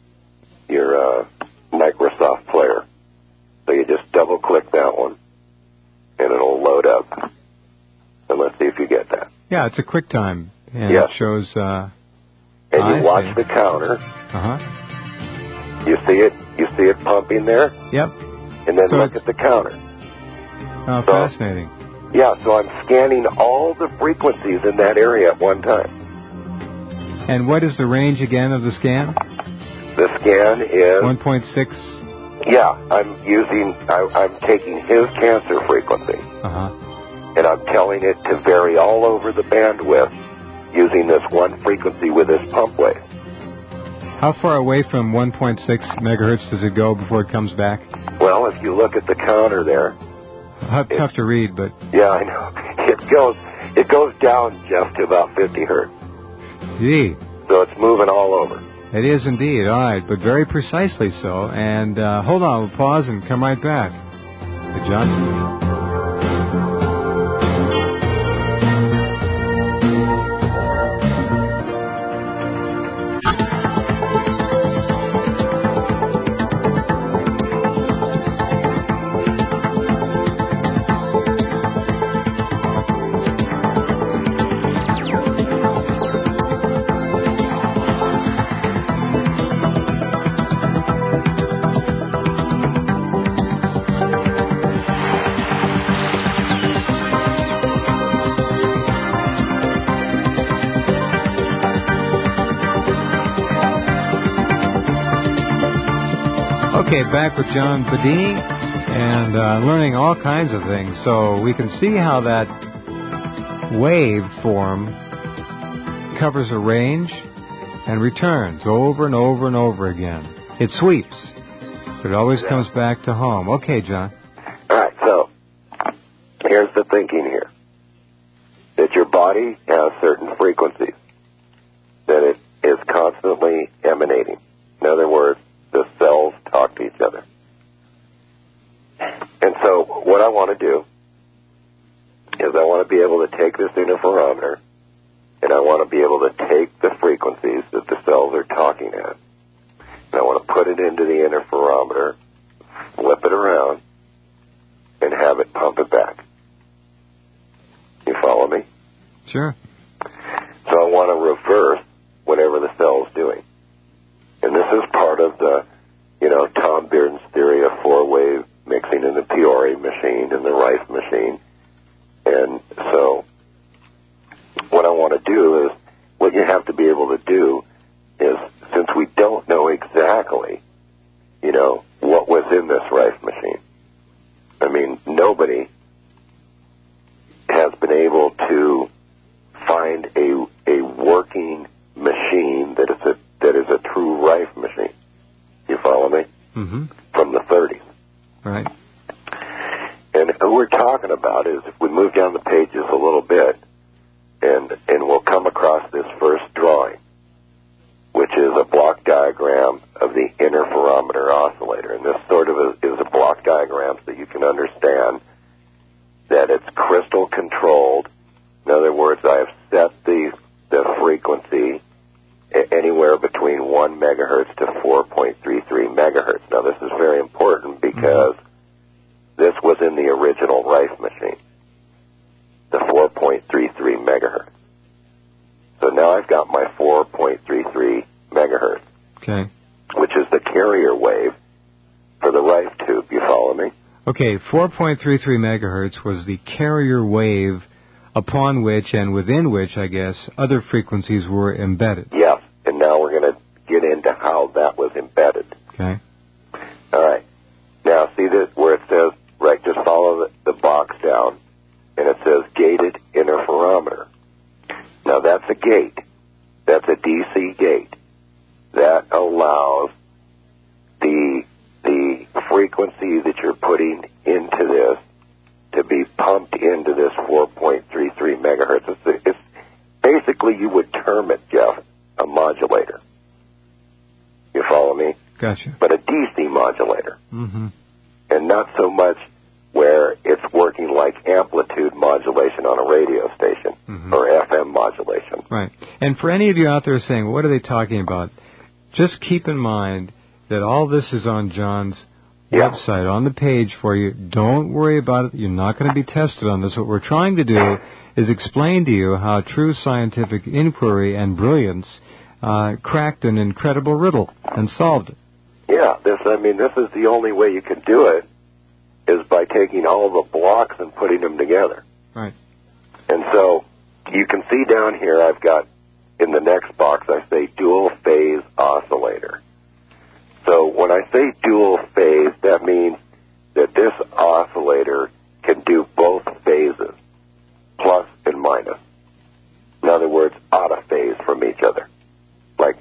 Microsoft player. So you just double-click that one, and it'll load up. And let's see if you get that. Yeah, it's a QuickTime, and yes. It shows... and you watch the counter. Uh-huh. You see it pumping there? Yep. And then look at the counter. Oh, fascinating. Yeah, so I'm scanning all the frequencies in that area at one time. And what is the range again of the scan? The scan is 1.6. Yeah, I'm taking his cancer frequency. Uh-huh. And I'm telling it to vary all over the bandwidth using this one frequency with this pump wave. How far away from 1.6 megahertz does it go before it comes back? Well, if you look at the counter there. Tough to read, but... Yeah, I know. It goes down, Jeff, to about 50 hertz. Gee. So it's moving all over. It is indeed, all right, but very precisely so. And hold on, we'll pause and come right back. To John. Okay, back with John Bedini and learning all kinds of things. So we can see how that waveform covers a range and returns over and over and over again. It sweeps, but it always comes back to home. Okay, John. All right, so here's the thinking here. that your body has certain frequencies that it is constantly emanating. In other words, the cells talk to each other. And so what I want to do is I want to be able to take this interferometer and I want to be able to take the frequencies that the cells are talking at. And I want to put it into the interferometer, flip it around, and have it pump it back. You follow me? Sure. So I want to reverse whatever the cell's doing. And this is part of the, Tom Bearden's theory of four-wave mixing in the Peoria machine and the Rife machine. And so what I want to do is, what you have to be able to do is, since we don't know exactly, what was in this Rife machine. I mean, nobody has been able to find a working machine that is a true Rife machine. You follow me? Mm-hmm. From the 30s. Right. And what we're talking about is, if we move down the pages a little bit, and we'll come across this first drawing, which is a block diagram of the interferometer oscillator. And this sort of is a block diagram so you can understand that it's crystal controlled. In other words, I have set the frequency anywhere between 1 megahertz to 4.33 megahertz. Now, this is very important because this was in the original Rife machine, the 4.33 megahertz. So now I've got my 4.33 megahertz, okay, which is the carrier wave for the Rife tube. You follow me? Okay, 4.33 megahertz was the carrier wave upon which and within which, I guess, other frequencies were embedded. Yes, and now we're going to get into how that was embedded. Okay. All right. Now, see this where it says, right, just follow the box down, and it says gated interferometer. Now, that's a gate. That's a DC gate. That allows the frequency that you're putting into this to be pumped into this 4.33 megahertz. It's basically, you would term it, Jeff, a modulator. You follow me? Gotcha. But a DC modulator. Mm-hmm. And not so much where it's working like amplitude modulation on a radio station or FM modulation. Right. And for any of you out there saying, what are they talking about? Just keep in mind that all this is on John's website, on the page for you. Don't worry about it. You're not going to be tested on this. What we're trying to do is explain to you how true scientific inquiry and brilliance cracked an incredible riddle and solved it. Yeah, this is the only way you can do it, is by taking all the blocks and putting them together. Right. And so you can see down here, I've got in the next box, I say dual phase oscillator. So when I say dual phase, that means that this oscillator can do both phases, plus and minus. In other words, out of phase from each other, like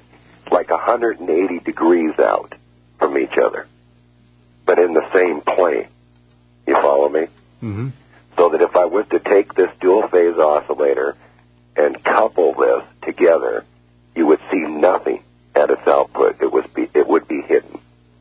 180 degrees out from each other, but in the same plane. You follow me? Mm-hmm. So that if I was to take this dual phase oscillator and couple this together, you would see nothing at its output. It would be hidden.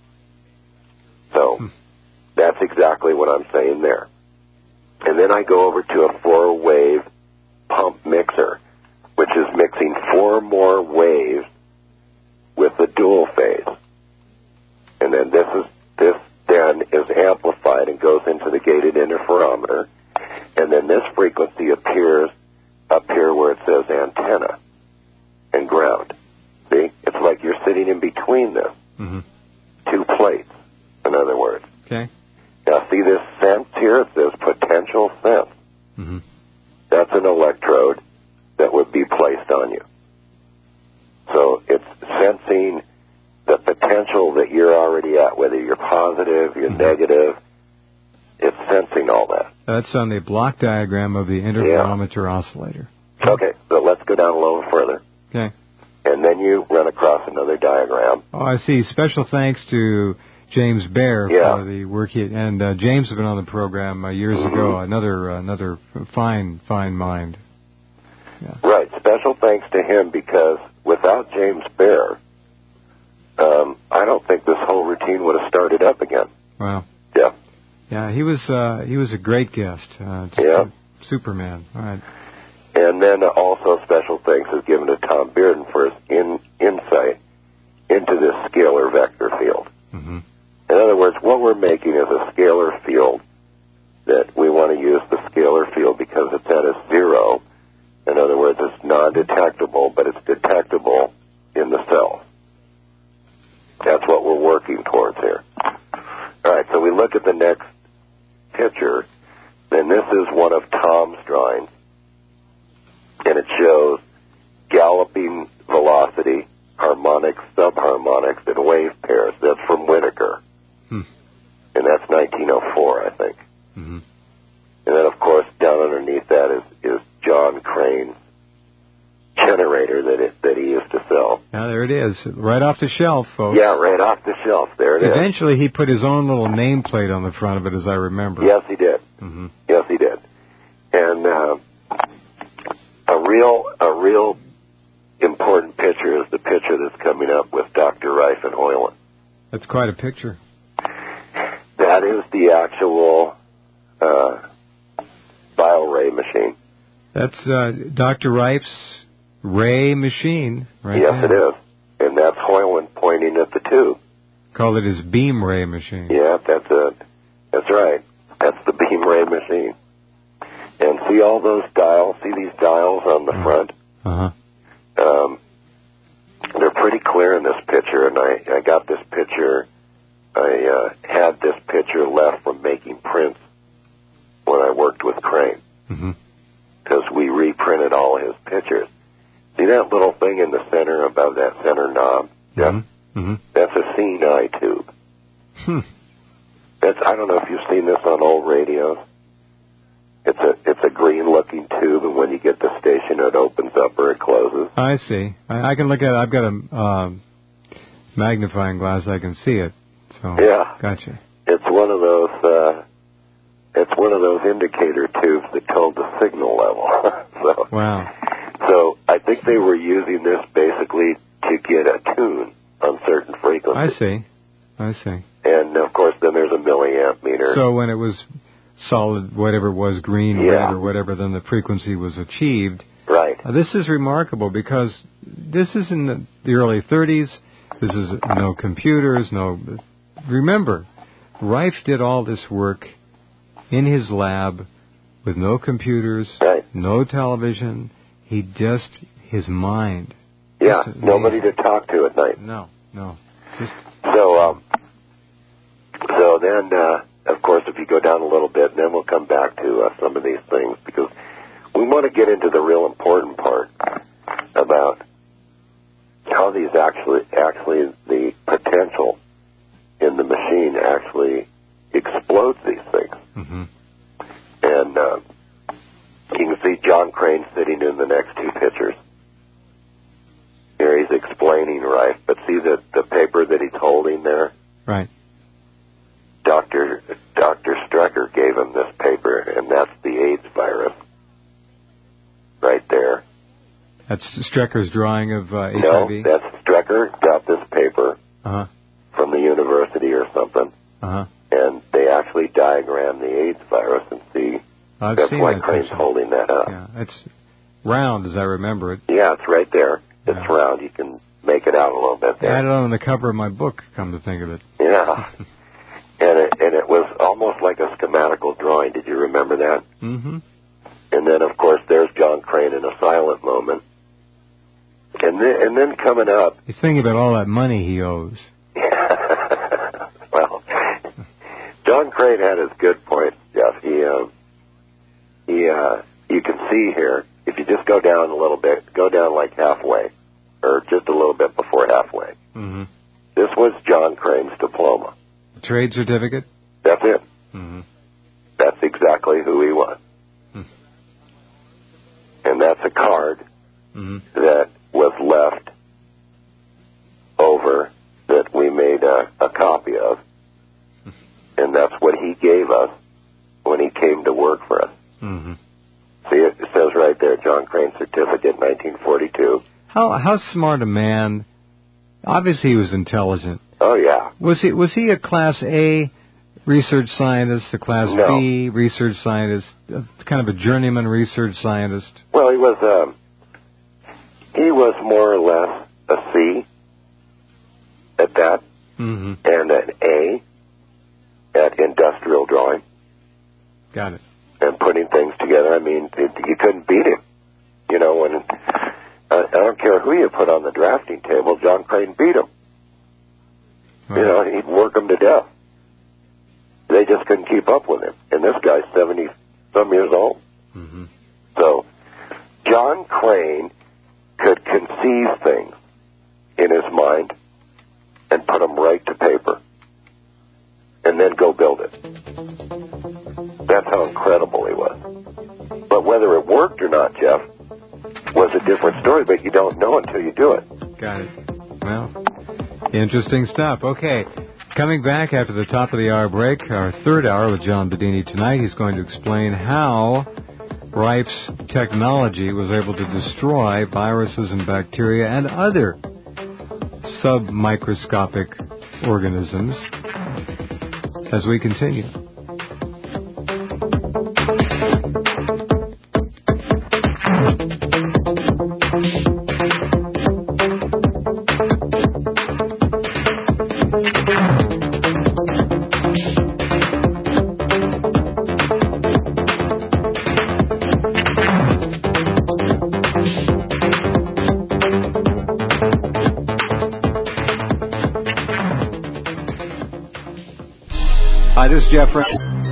So that's exactly what I'm saying there. And then I go over to a 4-wave pump mixer, which is mixing 4 more waves with the dual phase. And then this then is amplified and goes into the gated interferometer. And then this frequency appears up here where it says antenna and ground. See? It's like you're sitting in between them. Mm-hmm. 2 plates, in other words. Okay. Now, see this sense here? It says potential sense. Mm-hmm. That's an electrode that would be placed on you. So it's sensing the potential that you're already at, whether you're positive, you're negative. It's sensing all that. That's on the block diagram of the interferometer oscillator. Okay, so let's go down a little further. Okay. And then you run across another diagram. Oh, I see. Special thanks to James Baer for the work James has been on the program years ago. Another fine mind. Yeah. Right. Special thanks to him, because without James Baer, I don't think this whole routine would have started up again. Wow. Yeah. Yeah, he was a great guest. Yeah. Superman. All right. And then also special thanks is given to Tom Bearden for his insight into this scalar vector field. Mm-hmm. In other words, what we're making is a scalar field that we want to use the scalar field because it's at a zero. In other words, it's non-detectable, but it's detectable in the cell. That's what we're working towards here. All right, so we look at the next picture, and this is one of Tom's drawings, and it shows galloping velocity, harmonics, subharmonics, and wave pairs. That's from Whittaker. And that's 1904, I think. Mm-hmm. And then, of course, down underneath that is John Crane's generator that he used to sell. Yeah, there it is. Right off the shelf, folks. Yeah, right off the shelf. There it is. Eventually, he put his own little nameplate on the front of it, as I remember. Yes, he did. Mm-hmm. Yes, he did. And a real important picture is the picture that's coming up with Dr. Rife and Hoyland. That's quite a picture. That is the actual BioRay machine. That's Dr. Rife's ray machine, right Yes, there. it is. And that's Hoyland pointing at the tube. Call it his beam ray machine. Yeah, that's it. That's right. That's the beam ray machine. And see all those dials? See these dials on the front? Uh-huh. They're pretty clear in this picture, and I got this picture. I had this picture left from making prints when I worked with Crane, because we reprinted all his pictures. See that little thing in the center above that center knob? Yeah. Mm-hmm. That's a seeing eye tube. I don't know if you've seen this on old radios. It's a green looking tube, and when you get the station, it opens up or it closes. I see. I can look at it. I've got a magnifying glass. I can see it. So yeah. Gotcha. It's one of those. It's one of those indicator tubes that told the signal level. Wow. So I think they were using this basically to get a tune on certain frequencies. I see. And of course, then there's a milliamp meter. So when it was solid, whatever it was, green, red, or whatever, then the frequency was achieved. Right. This is remarkable because this is in the early 30s. This is no computers, no. Remember, Rife did all this work in his lab with no computers, no television. His mind. Yeah, nobody to talk to at night. No. Just So then, of course, if you go down a little bit, and then we'll come back to some of these things, because we want to get into the real important part about how these actually the potential in the machine actually explodes these things. Mm-hmm. And you can see John Crane sitting in the next two pictures. Here he's explaining Rife, but see the paper that he's holding there? Right. Dr. Strecker gave him this paper, and that's the AIDS virus right there. That's Strecker's drawing of HIV? No, that's Strecker got this paper from the university or something, and they actually diagrammed the AIDS virus and see. That's why Crane's holding that up. Yeah, it's round as I remember it. Yeah, it's right there. It's round. You can make it out a little bit there. I had it on the cover of my book, come to think of it. Yeah. And it was almost like a schematical drawing. Did you remember that? Mm-hmm. And then, of course, there's John Crane in a silent moment. And then coming up... He's thinking about all that money he owes. Well, John Crane had his good points, Jeff. You can see here, if you just go down a little bit, go down like halfway, or just a little bit before halfway. Mm-hmm. This was John Crane's diploma. Trade certificate? That's it. Mm-hmm. That's exactly who he was. And that's a card that was left over that we made a copy of. And that's what he gave us when he came to work for us. Mm-hmm. See, it says says right there, John Crane certificate, 1942. How smart a man? Obviously, he was intelligent. Oh, yeah. Was he a Class A research scientist, a Class B research scientist, kind of a journeyman research scientist? Well, he was more or less a C at that, and an A at industrial drawing. Got it. And putting things together. I mean, you couldn't beat him. You know, when I don't care who you put on the drafting table, John Crane beat him. Right. You know, he'd work them to death. They just couldn't keep up with him. And this guy's 70-some years old. Mm-hmm. So, John Crane could conceive things in his mind and put them right to paper and then go build it. That's how incredible he was. But whether it worked or not, Jeff, was a different story, but you don't know until you do it. Got it. Well, interesting stuff. Okay. Coming back after the top of the hour break, our third hour with John Bedini tonight, he's going to explain how Rife's technology was able to destroy viruses and bacteria and other submicroscopic organisms as we continue. Hi, this is Jeff Wright.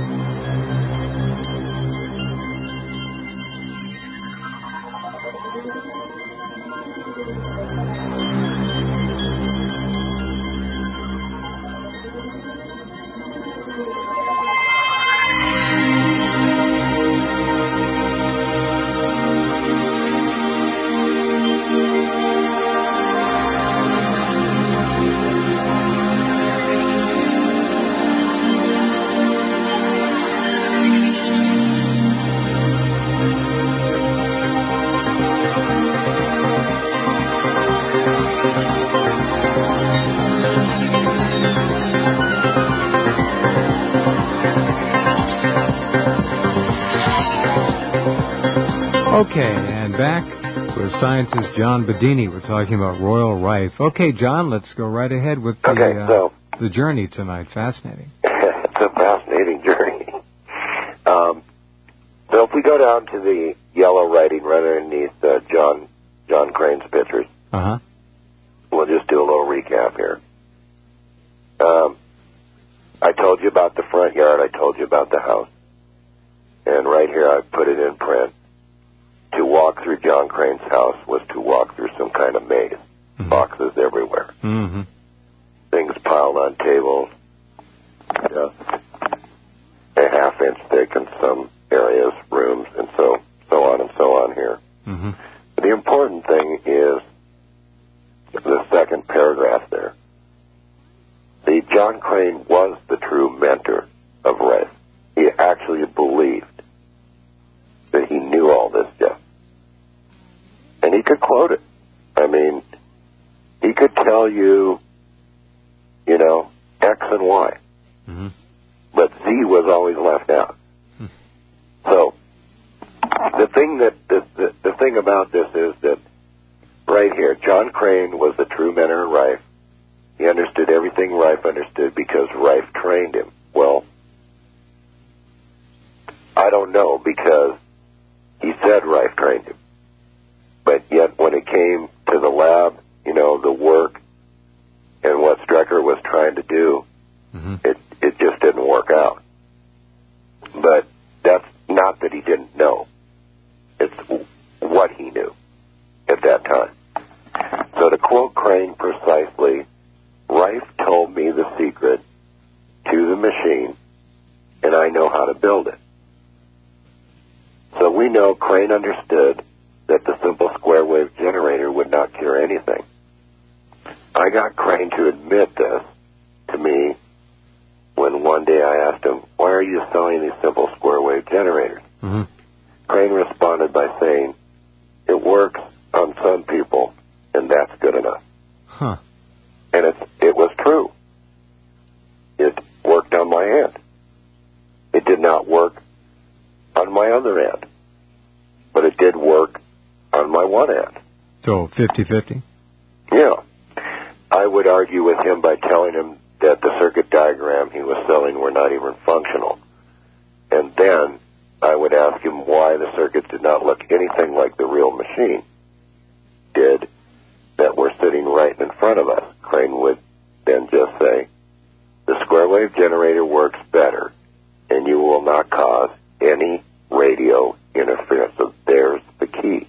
Okay, and back with scientist John Bedini. We're talking about Royal Rife. Okay, John, let's go right ahead with the journey tonight. Fascinating. It's a fascinating journey. So if we go down to the yellow writing right underneath John Crane's pictures, we'll just do a little recap here. I told you about the front yard. I told you about the house. And right here I put it in print. To walk through John Crane's house was to walk through some kind of maze. Mm-hmm. Boxes everywhere. Mm-hmm. Things piled on tables. A half-inch thick in some areas, rooms, and so on and so on here. Mm-hmm. The important thing is the second paragraph there. The John Crane was the true mentor of Rife. He actually believed that he knew all this stuff. And he could quote it. I mean, he could tell you, X and Y. Mm-hmm. But Z was always left out. Mm-hmm. So, the thing about this is that right here, John Crane was the true mentor of Rife. He understood everything Rife understood because Rife trained him. Well, I don't know because he said Rife trained him. But yet when it came to the lab, the work and what Strecker was trying to do, mm-hmm. it just didn't work out. But that's not that he didn't know. It's what he knew at that time. So to quote Crane precisely, Rife told me the secret to the machine, and I know how to build it. So we know Crane understood that the simple square wave generator would not cure anything. I got Crane to admit this to me when one day I asked him, why are you selling these simple square wave generators? Mm-hmm. Crane responded by saying, not work on my other end, but it did work on my one end. So 50-50? Yeah. I would argue with him by telling him that the circuit diagram he was selling were not even functional. And then I would ask him why the circuits did not look anything like the real machine did that were sitting right in front of us. Crane would then just say, the square wave generator works better, and you will not cause any radio interference. So there's the key.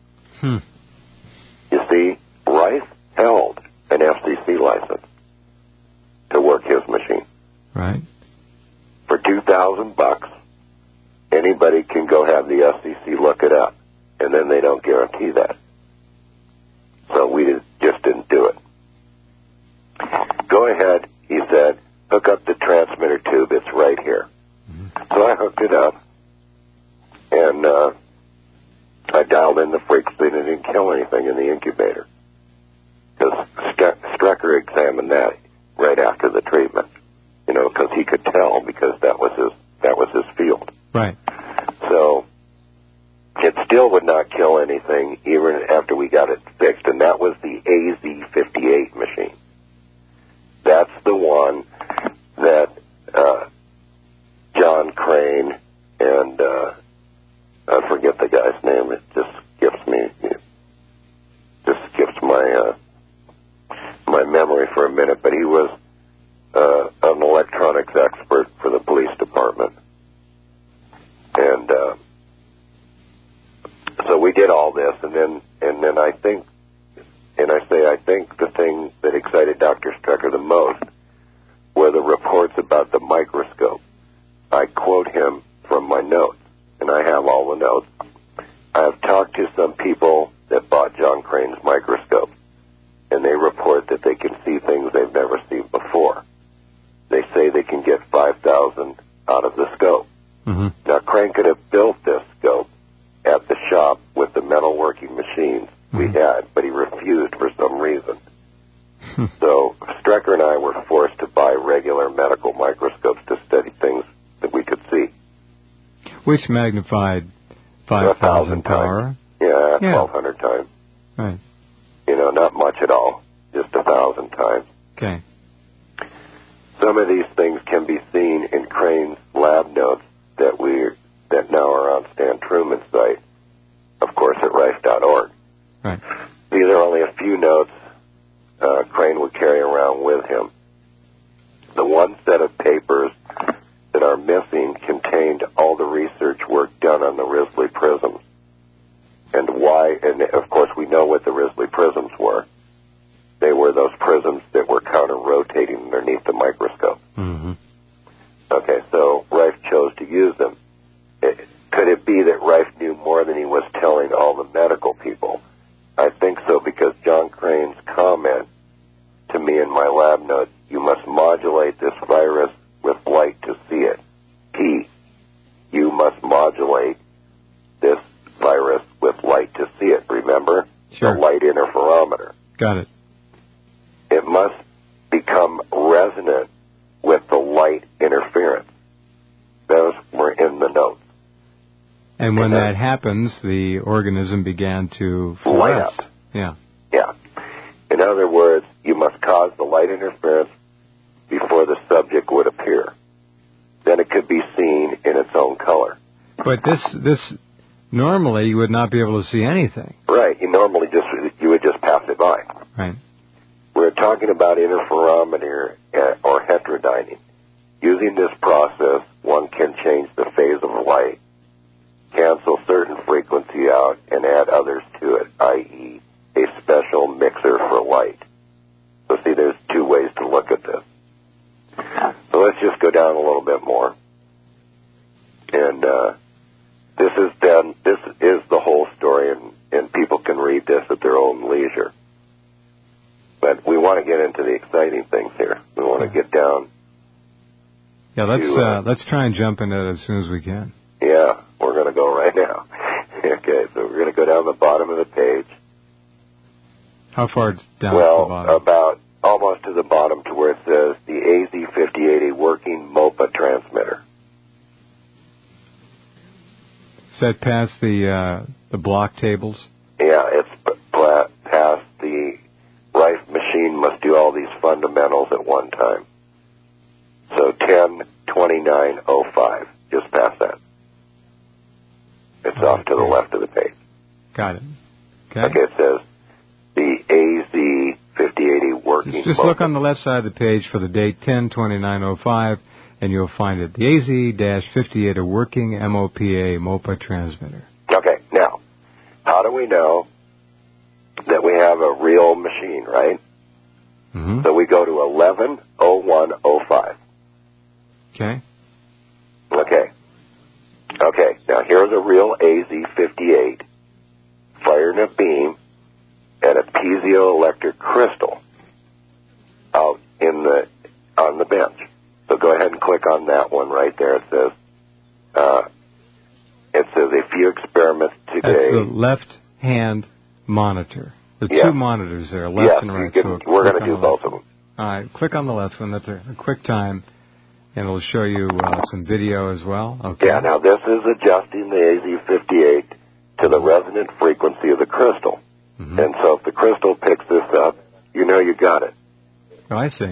You see, Rife held an FCC license to work his machine. Right. For $2,000, anybody can go have the FCC look it up, and then they don't guarantee that. So we just didn't do it. Go ahead, he said, hook up the transmitter tube. It's right here. So I hooked it up, and I dialed in the frequency, and it didn't kill anything in the incubator. Because Strecker examined that right after the treatment, because he could tell, because that was his field. Right. So it still would not kill anything even after we got it fixed, and that was the AZ58 machine. That's the one that John Crane and I forget the guy's name. It just skips my memory for a minute. But he was an electronics expert for the police department, and so we did all this, and then I think the thing that excited Dr. Strecker the most were the reports about the microscope. I quote him from my notes, and I have all the notes. I have talked to some people that bought John Crane's microscope, and they report that they can see things they've never seen before. They say they can get 5,000 out of the scope. Mm-hmm. Now, Crane could have built this scope at the shop with the metalworking machines we had, but he refused for some reason. So Strecker and I were forced to buy regular medical microscopes to study things that we could see. Which magnified 5,000 power? Yeah, 1,200 times. Right. Not much at all, just 1,000 times. Okay. Some of these things can be seen in Crane's lab notes that now are on Stan Truman's site, of course, at rife.org. Right. These are only a few notes Crane would carry around with him. The one set of papers that are missing contained all the research work done on the Risley prisms. And of course we know what the Risley prisms were. They were those prisms that were counter-rotating underneath the microscope. Mm-hmm. Okay, so Rife chose to use them. Could it be that Rife knew more than he was telling all the medical people? I think so, because John Crane's comment to me in my lab notes, you must modulate this virus with light to see it. You must modulate this virus with light to see it. Remember? Sure. The light interferometer. Got it. It must become resonant with the light interference. Those were in the notes. And when that happens, the organism began to light up. Yeah. Yeah. In other words, you must cause the light interference before the subject would appear. Then it could be seen in its own color. But this normally you would not be able to see anything. Right. You would just pass it by. Right. We're talking about interferometer or heterodyning. Using this process, one can change the phase of light, cancel certain frequency out, and add others to it, i.e. a special mixer for light. So see, there's two ways to look at this. So let's just go down a little bit more. And this is the whole story, and people can read this at their own leisure. But we want to get into the exciting things here. We want to get down. Yeah, let's try and jump into it as soon as we can. Yeah, we're going to go right now. Okay, so we're going to go down the bottom of the page. How far down well, to the bottom? About almost to the bottom to where it says the AZ58, a working MOPA transmitter. Is that past the block tables? Yeah, it's past the Rife machine must do all these fundamentals at one time. So 10:29:05, just past that. It's off to the left of the page. Got it. Okay, it says the AZ5080 working. Just look on the left side of the page for the date 10/29/05, and you'll find it. The AZ-5080 working MOPA transmitter. Okay, now, how do we know that we have a real machine, right? Mm-hmm. So we go to 11:01:05. Okay. Okay, now here's a real AZ58 firing a beam at a piezoelectric crystal out on the bench. So go ahead and click on that one right there. It says a few experiments today. That's the left-hand monitor. There are two monitors there, left and right. So we're going to do both of them. All right, click on the left one. That's a quick time, and it'll show you some video as well. Okay. Yeah, now this is adjusting the AZ58 to the resonant frequency of the crystal. Mm-hmm. And so if the crystal picks this up, you know you got it. Oh, I see.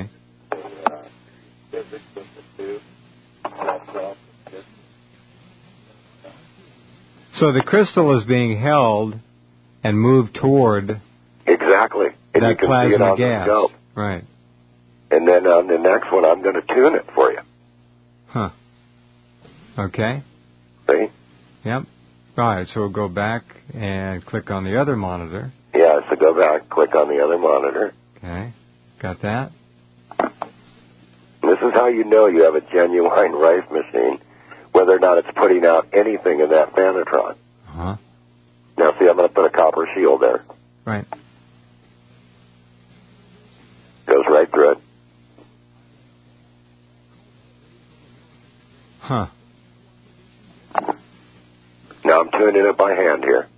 So the crystal is being held and moved toward exactly, and that you can plasma see it on gas. the scope. Right. And then on the next one, I'm going to tune it for you. Huh. Okay. See? Yep. All right, so we'll go back and click on the other monitor. Yeah, so go back, click on the other monitor. Okay. Got that? This is how you know you have a genuine Rife machine, whether or not it's putting out anything in that Fanatron. Uh-huh. Now, see, I'm going to put a copper shield there. Right. Goes right through it. Huh. Now I'm tuning it by hand here.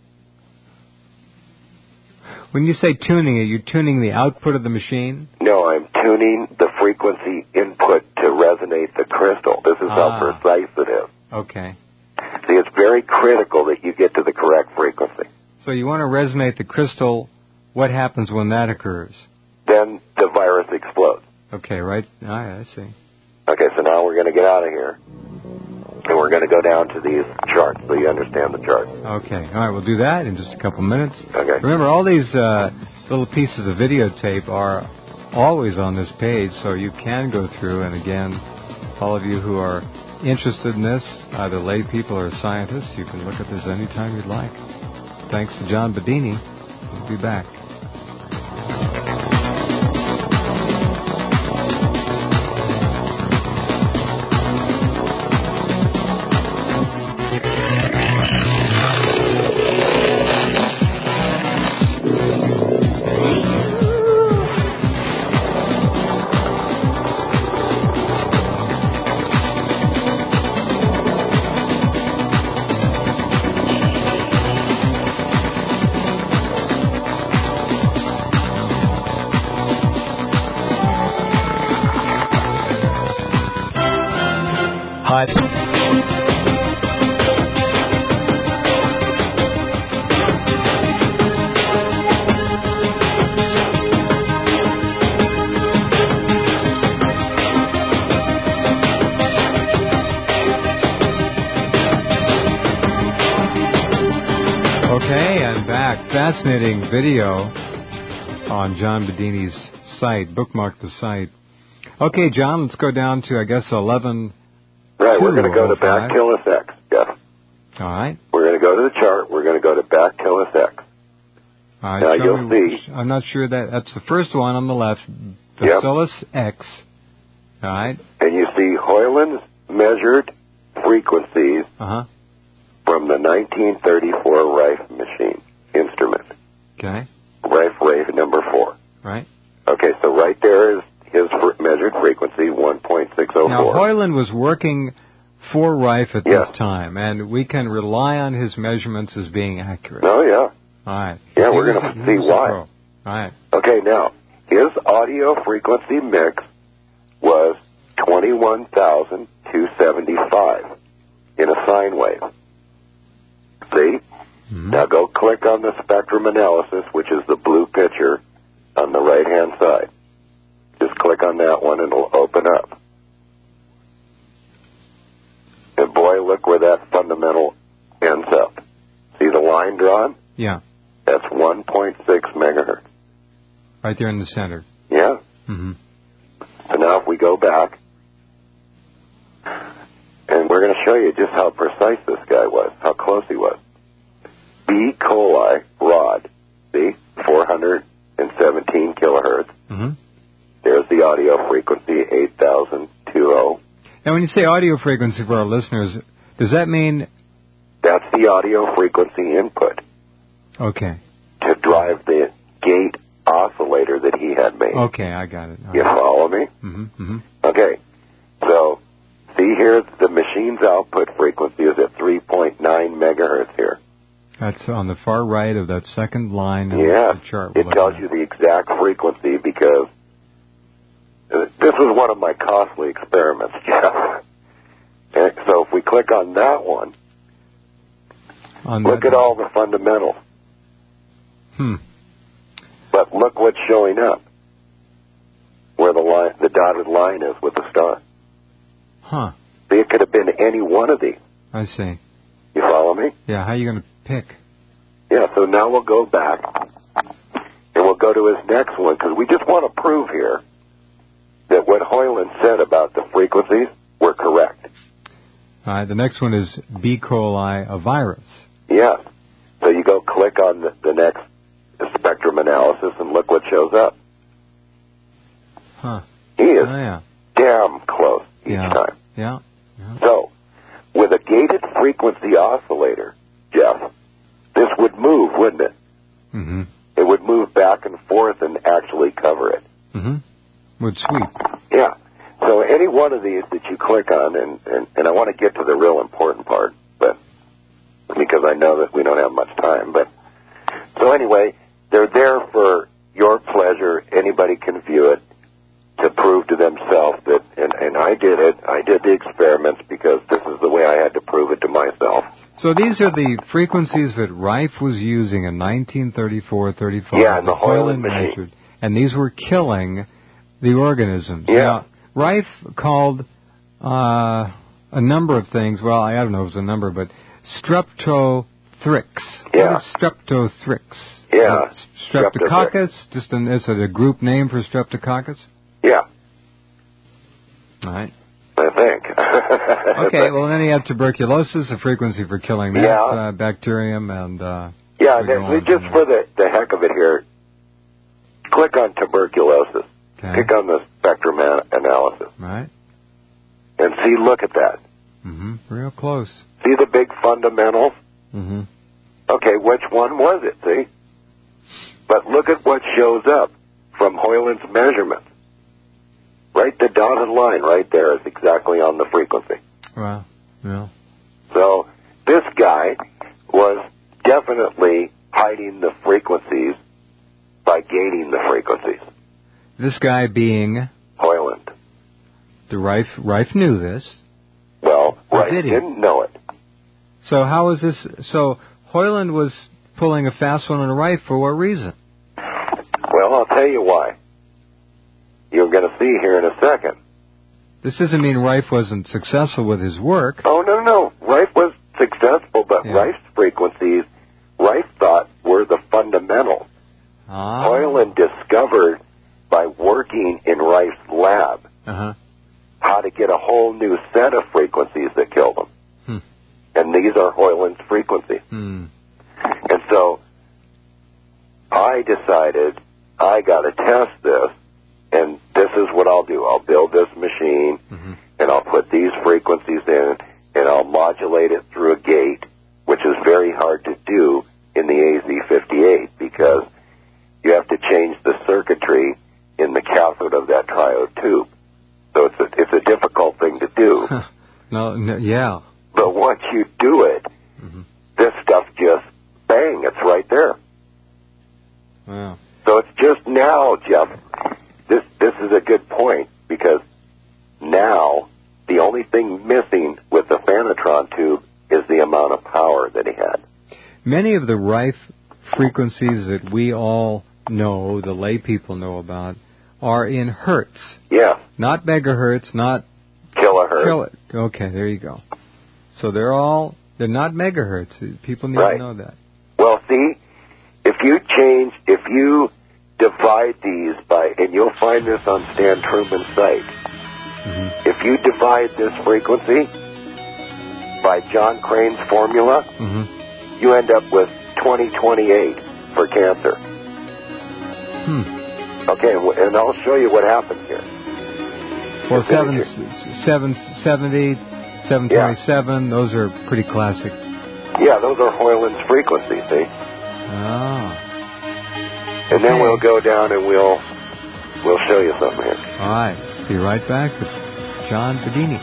When you say tuning it, you're tuning the output of the machine? No, I'm tuning the frequency input to resonate the crystal. This is how precise it is. Okay. See, it's very critical that you get to the correct frequency. So you want to resonate the crystal. What happens when that occurs? Then the virus explodes. Okay, right. I see. Okay, so now we're going to get out of here. And we're going to go down to these charts so you understand the chart. Okay. All right, we'll do that in just a couple minutes. Okay. Remember, all these little pieces of videotape are always on this page, so you can go through. And again, all of you who are interested in this, either lay people or scientists, you can look at this anytime you'd like. Thanks to John Bedini. We'll be back. Fascinating video on John Bedini's site. Bookmark the site. Okay, John, let's go down to, I guess, 11. Right, we're going to go to Bactillus X, Jeff. All right. We're going to go to the chart. We're going to go to Bactillus X. All right, now you'll see. I'm not sure that's the first one on the left. Bacillus X. All right. And you see Hoyland's measured frequencies from the 1934 Rife machine instrument. Okay. Rife number 4. Right. Okay, so right there is his measured frequency, 1.604. Now, Hoyland was working for Rife at this time, and we can rely on his measurements as being accurate. Oh, yeah. All right. Yeah, we're going to see why. All right. Okay, now, his audio frequency mix was 21,275 in a sine wave. See? Mm-hmm. Now go click on the spectrum analysis, which is the blue picture on the right-hand side. Just click on that one and it'll open up. And boy, look where that fundamental ends up. See the line drawn? Yeah. That's 1.6 megahertz. Right there in the center. Yeah. Mm-hmm. So now if we go back, and we're going to show you just how precise this guy was, how close he was. B. coli rod, see, 417 kilohertz. Mm-hmm. There's the audio frequency, 8,020. Now, when you say audio frequency for our listeners, does that mean... That's the audio frequency input. Okay. To drive the gate oscillator that he had made. Okay, I got it. You follow me? Mm-hmm. Mm-hmm. Okay. So, see here, the machine's output frequency is at 3.9 megahertz here. That's on the far right of that second line of Yeah, the chart. it tells you the exact frequency because this was one of my costly experiments, Jeff. And so if we click on that one, look at all the fundamentals. But look what's showing up, where the dotted line is with the star. Huh. See, it could have been any one of these. I see. You follow me? Yeah, how are you going to pick? Yeah, so now we'll go back, and we'll go to his next one, because we just want to prove here that what Hoyland said about the frequencies were correct. All right, the next one is B. coli, a virus. Yeah. So you go click on the next spectrum analysis, and look what shows up. Huh. He is yeah. damn close each time. Yeah. So, with a gated frequency oscillator, Jeff, this would move, wouldn't it? Mm-hmm. It would move back and forth and actually cover it. Mm-hmm. Would sweep. Yeah. So any one of these that you click on, and I want to get to the real important part, but because I know that we don't have much time. But so anyway, they're there for your pleasure. Anybody can view it to prove to themselves that, and I did it. I did the experiments because this is the way I had to prove it to myself. So these are the frequencies that Rife was using in 1934-35. Yeah, and the Hoyland machine. measured, and these were killing the organisms. Yeah. Now, Rife called a number of things. Well, I don't know if it was a number, but Streptothrix. Yeah. What is Streptothrix? Yeah. Streptococcus. Is it a group name for Streptococcus? Yeah. All right. I think. Okay, well, then you have tuberculosis, a frequency for killing that bacterium, and... just for the heck of it here, click on tuberculosis. Okay. Click on the spectrum analysis. Right. And see, look at that. Mm-hmm. Real close. See the big fundamentals? Mm-hmm. Okay, which one was it, see? But look at what shows up from Hoyland's measurements. Right, the dotted line right there is exactly on the frequency. Wow. Yeah. So this guy was definitely hiding the frequencies by gating the frequencies. This guy being... Hoyland. The Rife knew this. Well, Rife did he? didn't know it. So how is this... So Hoyland was pulling a fast one on a Rife for what reason? Well, I'll tell you why. You're going to see here in a second. This doesn't mean Rife wasn't successful with his work. Oh, no. Rife was successful, but Rife's frequencies, Rife thought were the fundamentals. Hoyland discovered by working in Rife's lab how to get a whole new set of frequencies that killed them. And these are Hoyland's frequencies. And so I decided I got to test this. And this is what I'll do. I'll build this machine, and I'll put these frequencies in, and I'll modulate it through a gate, which is very hard to do in the AZ58 because you have to change the circuitry in the cathode of that triode tube. So it's a difficult thing to do. Yeah. But once you do it, this stuff just, bang, it's right there. Wow. So it's just now, Jeff. This is a good point because now the only thing missing with the Fanatron tube is the amount of power that he had. Many of the rife frequencies that we all know, the lay people know about, are in hertz. Yeah. Not megahertz, not Kilohertz. Okay, there you go. So they're not megahertz. People need to know that. Well, see, if you divide these by, and you'll find this on Stan Truman's site, if you divide this frequency by John Crane's formula, you end up with 2028 for cancer. Okay, and I'll show you what happens here. Well, 770, 727, those are pretty classic. Yeah, those are Hoyland's frequencies, see? Oh. And then we'll go down and we'll show you something here. All right. Be right back with John Bedini.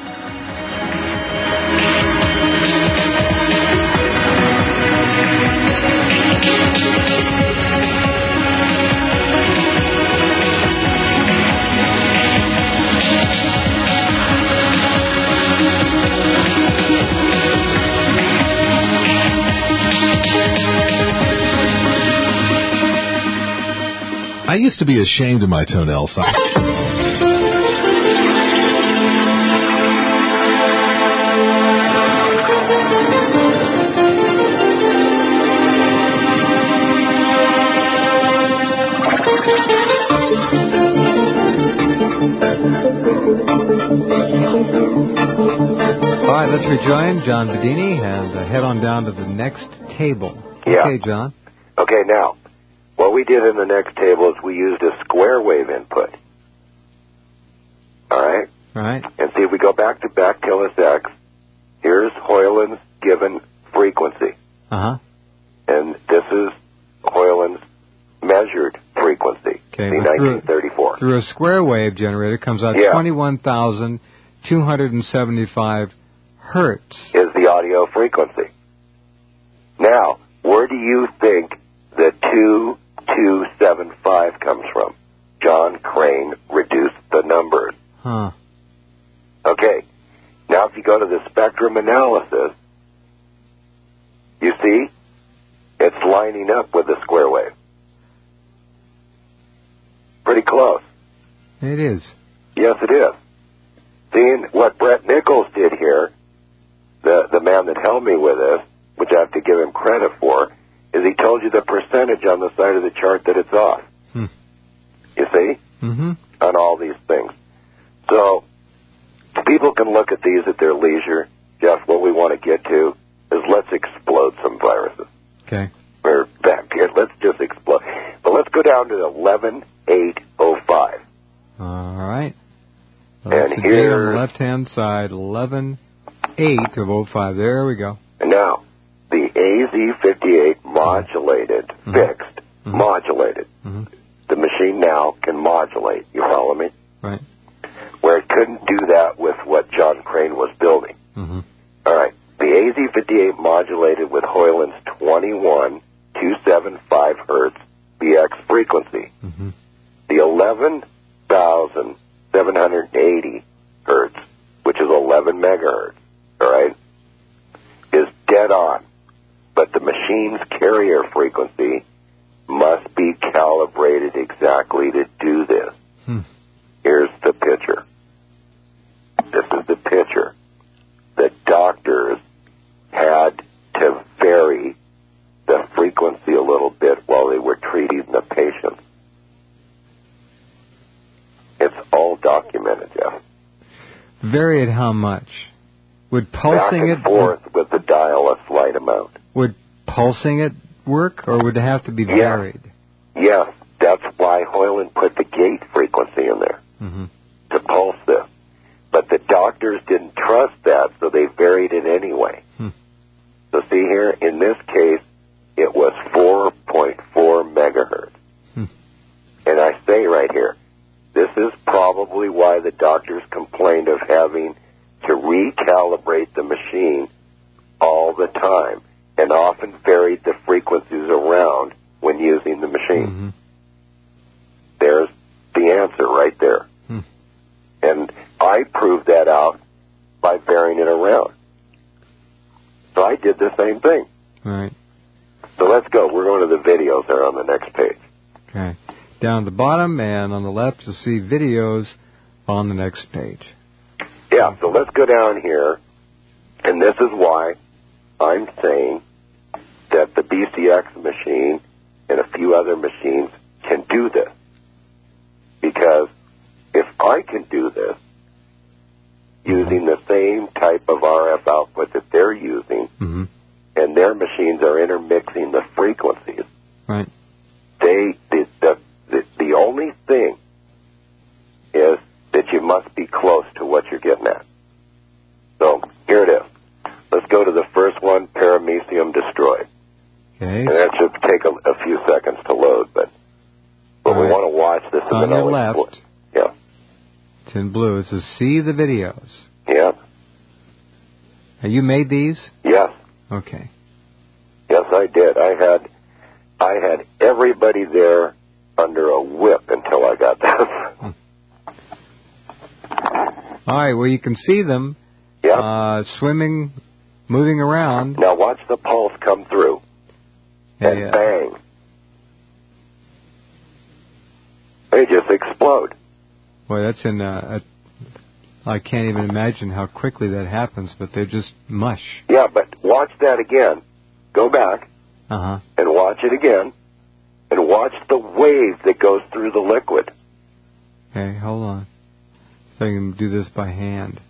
I used to be ashamed of my toenails. All right, let's rejoin John Bedini and head on down to the next table. Okay, John. Okay, now, what we did in the next table is we used a square wave input. All right? All right. And see, if we go back to Bacillus X, here's Hoyland's given frequency. Uh-huh. And this is Hoyland's measured frequency. Okay, see, 1934. Through a square wave generator comes out 21,275 hertz. Is the audio frequency. Now, where do you think the 2275 comes from? John Crane reduced the numbers. Huh. Okay. Now, if you go to the spectrum analysis, you see, it's lining up with the square wave. Pretty close. It is. Yes, it is. Seeing what Brett Nichols did here, the man that helped me with this, which I have to give him credit for, is he told you the percentage on the side of the chart that it's off. You see? Mm-hmm. On all these things. So, people can look at these at their leisure. Jeff, what we want to get to is let's explode some viruses. Okay. Or back here, let's just explode. But let's go down to 11.805. All right. Well, and that's here on the left-hand side, 11.8 of 05. There we go. And now, the AZ58 modulated, fixed, modulated. The machine now can modulate. You follow me? Right. Where it couldn't do that with what John Crane was building. All right. The AZ58 modulated with Hoyland's 21,275 hertz BX frequency. The 11,780 hertz, which is 11 megahertz, all right, is dead on. But the machine's carrier frequency must be calibrated exactly to do this. Here's the picture. This is the picture. The doctors had to vary the frequency a little bit while they were treating the patient. It's all documented, Jeff. Vary it how much? Would pulsing back and forth with the dial a slight amount. Would pulsing it work, or would it have to be varied? Yes, that's why Hoyland put the gate frequency in there to pulse this. But the doctors didn't trust that, so they varied it anyway. So see here, in this case, it was 4.4 megahertz. And I say right here, this is probably why the doctors complained of having to recalibrate the machine all the time and often varied the frequencies around when using the machine. There's the answer right there. And I proved that out by varying it around. So I did the same thing. Right. So let's go. We're going to the videos there on the next page. Okay. Down at the bottom and on the left, you'll see videos on the next page. Yeah, so let's go down here, and this is why I'm saying that the BCX machine and a few other machines can do this. Because if I can do this using the same type of RF output that they're using, Mm-hmm. and their machines are intermixing the frequencies, Right. the only thing is that you must be close to what you're getting at. So here it is. Let's go to the first one, paramecium destroyed. Okay. And that should take a few seconds to load, but we Right. want to watch this. It's on your left. Yeah. It's in blue. It says, see the videos. Yeah. Now, you made these? Yes. Okay. Yes, I did. I had everybody there under a whip until I got this. All right, well, you can see them swimming, moving around. Now watch the pulse come through. And bang. They just explode. Boy, that's in I can't even imagine how quickly that happens, but they're just mush. Yeah, but watch that again. Go back Uh-huh. and watch it again. And watch the wave that goes through the liquid. Okay, hold on. So I can do this by hand.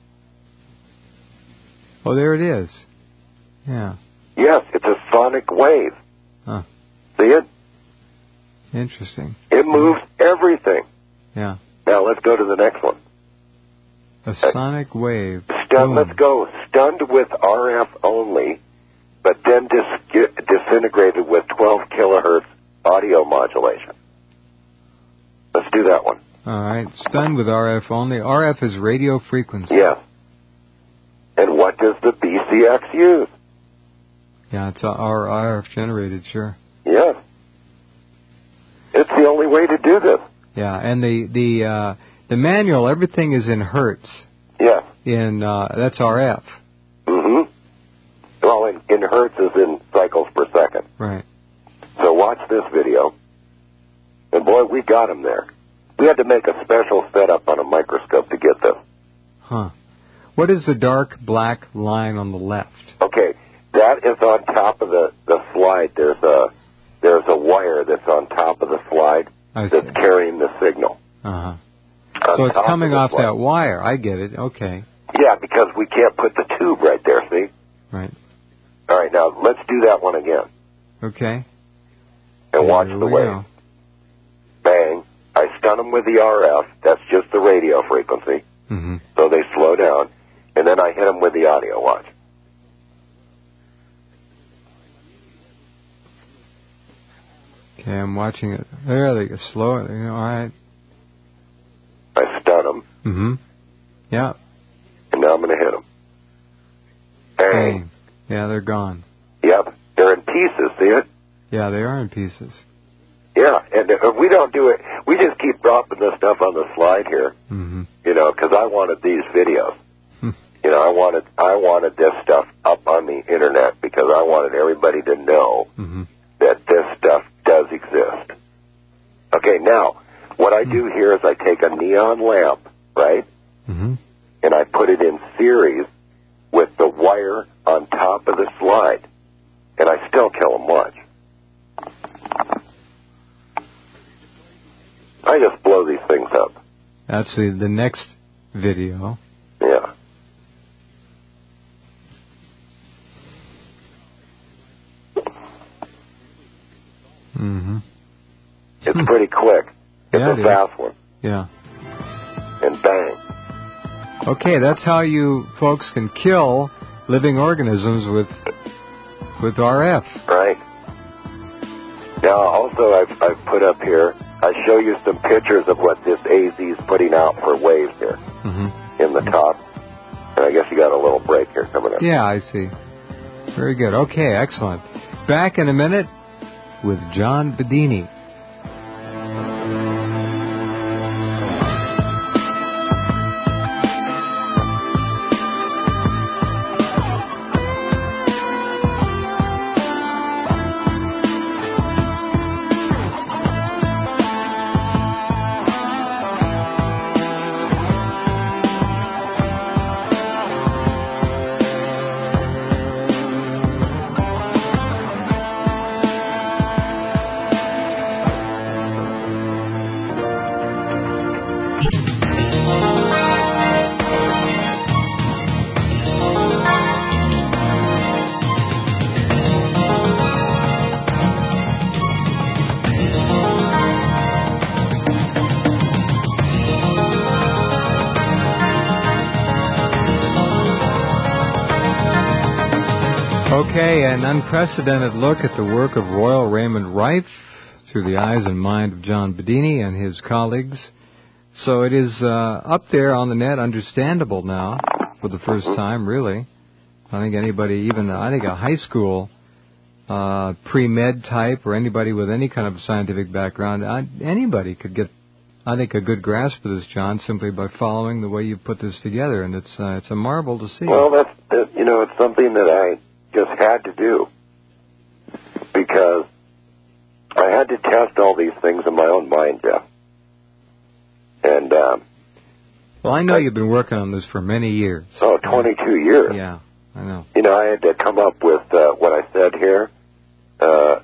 Oh, there it is. Yeah. Yes, it's a sonic wave. Huh. See it? Interesting. It moves everything. Yeah. Now let's go to the next one. A sonic wave. Let's go. Stunned with RF only, but then disintegrated with 12 kilohertz audio modulation. Let's do that one. All right. Stunned with RF only. RF is radio frequency. Yes. And what does the BCX use? Yeah, it's our RF generated, sure. Yes. It's the only way to do this. Yeah, and the manual, everything is in hertz. Yes. That's RF. Mm-hmm. Well, in hertz is in cycles per second. Right. So watch this video. And boy, we got him there. We had to make a special setup on a microscope to get this. Huh. What is the dark black line on the left? Okay, that is on top of the slide. There's a wire that's on top of the slide that's carrying the signal. Uh-huh. So it's coming off that wire. I get it. Okay. Yeah, because we can't put the tube right there, see? Right. All right, now let's do that one again. Okay. And watch the wave. Go. Bang. I stun them with the RF. That's just the radio frequency. Mm-hmm. So they slow down. And then I hit them with the audio. Watch. Okay, I'm watching it. There they go. Slow. All right. I stun them. Mm-hmm. Yeah. And now I'm going to hit them. Bang. Bang. Yeah, they're gone. Yep. They're in pieces. See it? Yeah, they are in pieces. Yeah, and if we don't do it, we just keep dropping this stuff on the slide here, Mm-hmm. Because I wanted these videos. Hmm. I wanted this stuff up on the internet because I wanted everybody to know Mm-hmm. that this stuff does exist. Okay, now, what I do here is I take a neon lamp, right, Mm-hmm. and I put it in series with the wire on top of the slide, and I still kill them. Watch. I just blow these things up. That's the next video. Yeah. Mm-hmm. It's pretty quick. It's Yeah, a fast one. Yeah. And bang. Okay, that's how you folks can kill living organisms with RF. Right. Now, also, I've put up here, I show you some pictures of what this AZ is putting out for waves here Mm-hmm. in the top. And I guess you got a little break here coming up. Yeah, I see. Very good. Okay, excellent. Back in a minute with John Bedini. Okay, an unprecedented look at the work of Royal Raymond Rife through the eyes and mind of John Bedini and his colleagues. So it is up there on the net, understandable now for the first time, really. I think anybody, even I think a high school pre-med type or anybody with any kind of scientific background, anybody could get, I think, a good grasp of this, John, simply by following the way you put this together, and it's a marvel to see. Well, it's something that I just had to do because I had to test all these things in my own mind, Jeff. And well, I know you've been working on this for many years. 22 years. Yeah, I know. You know, I had to come up with what I said here. The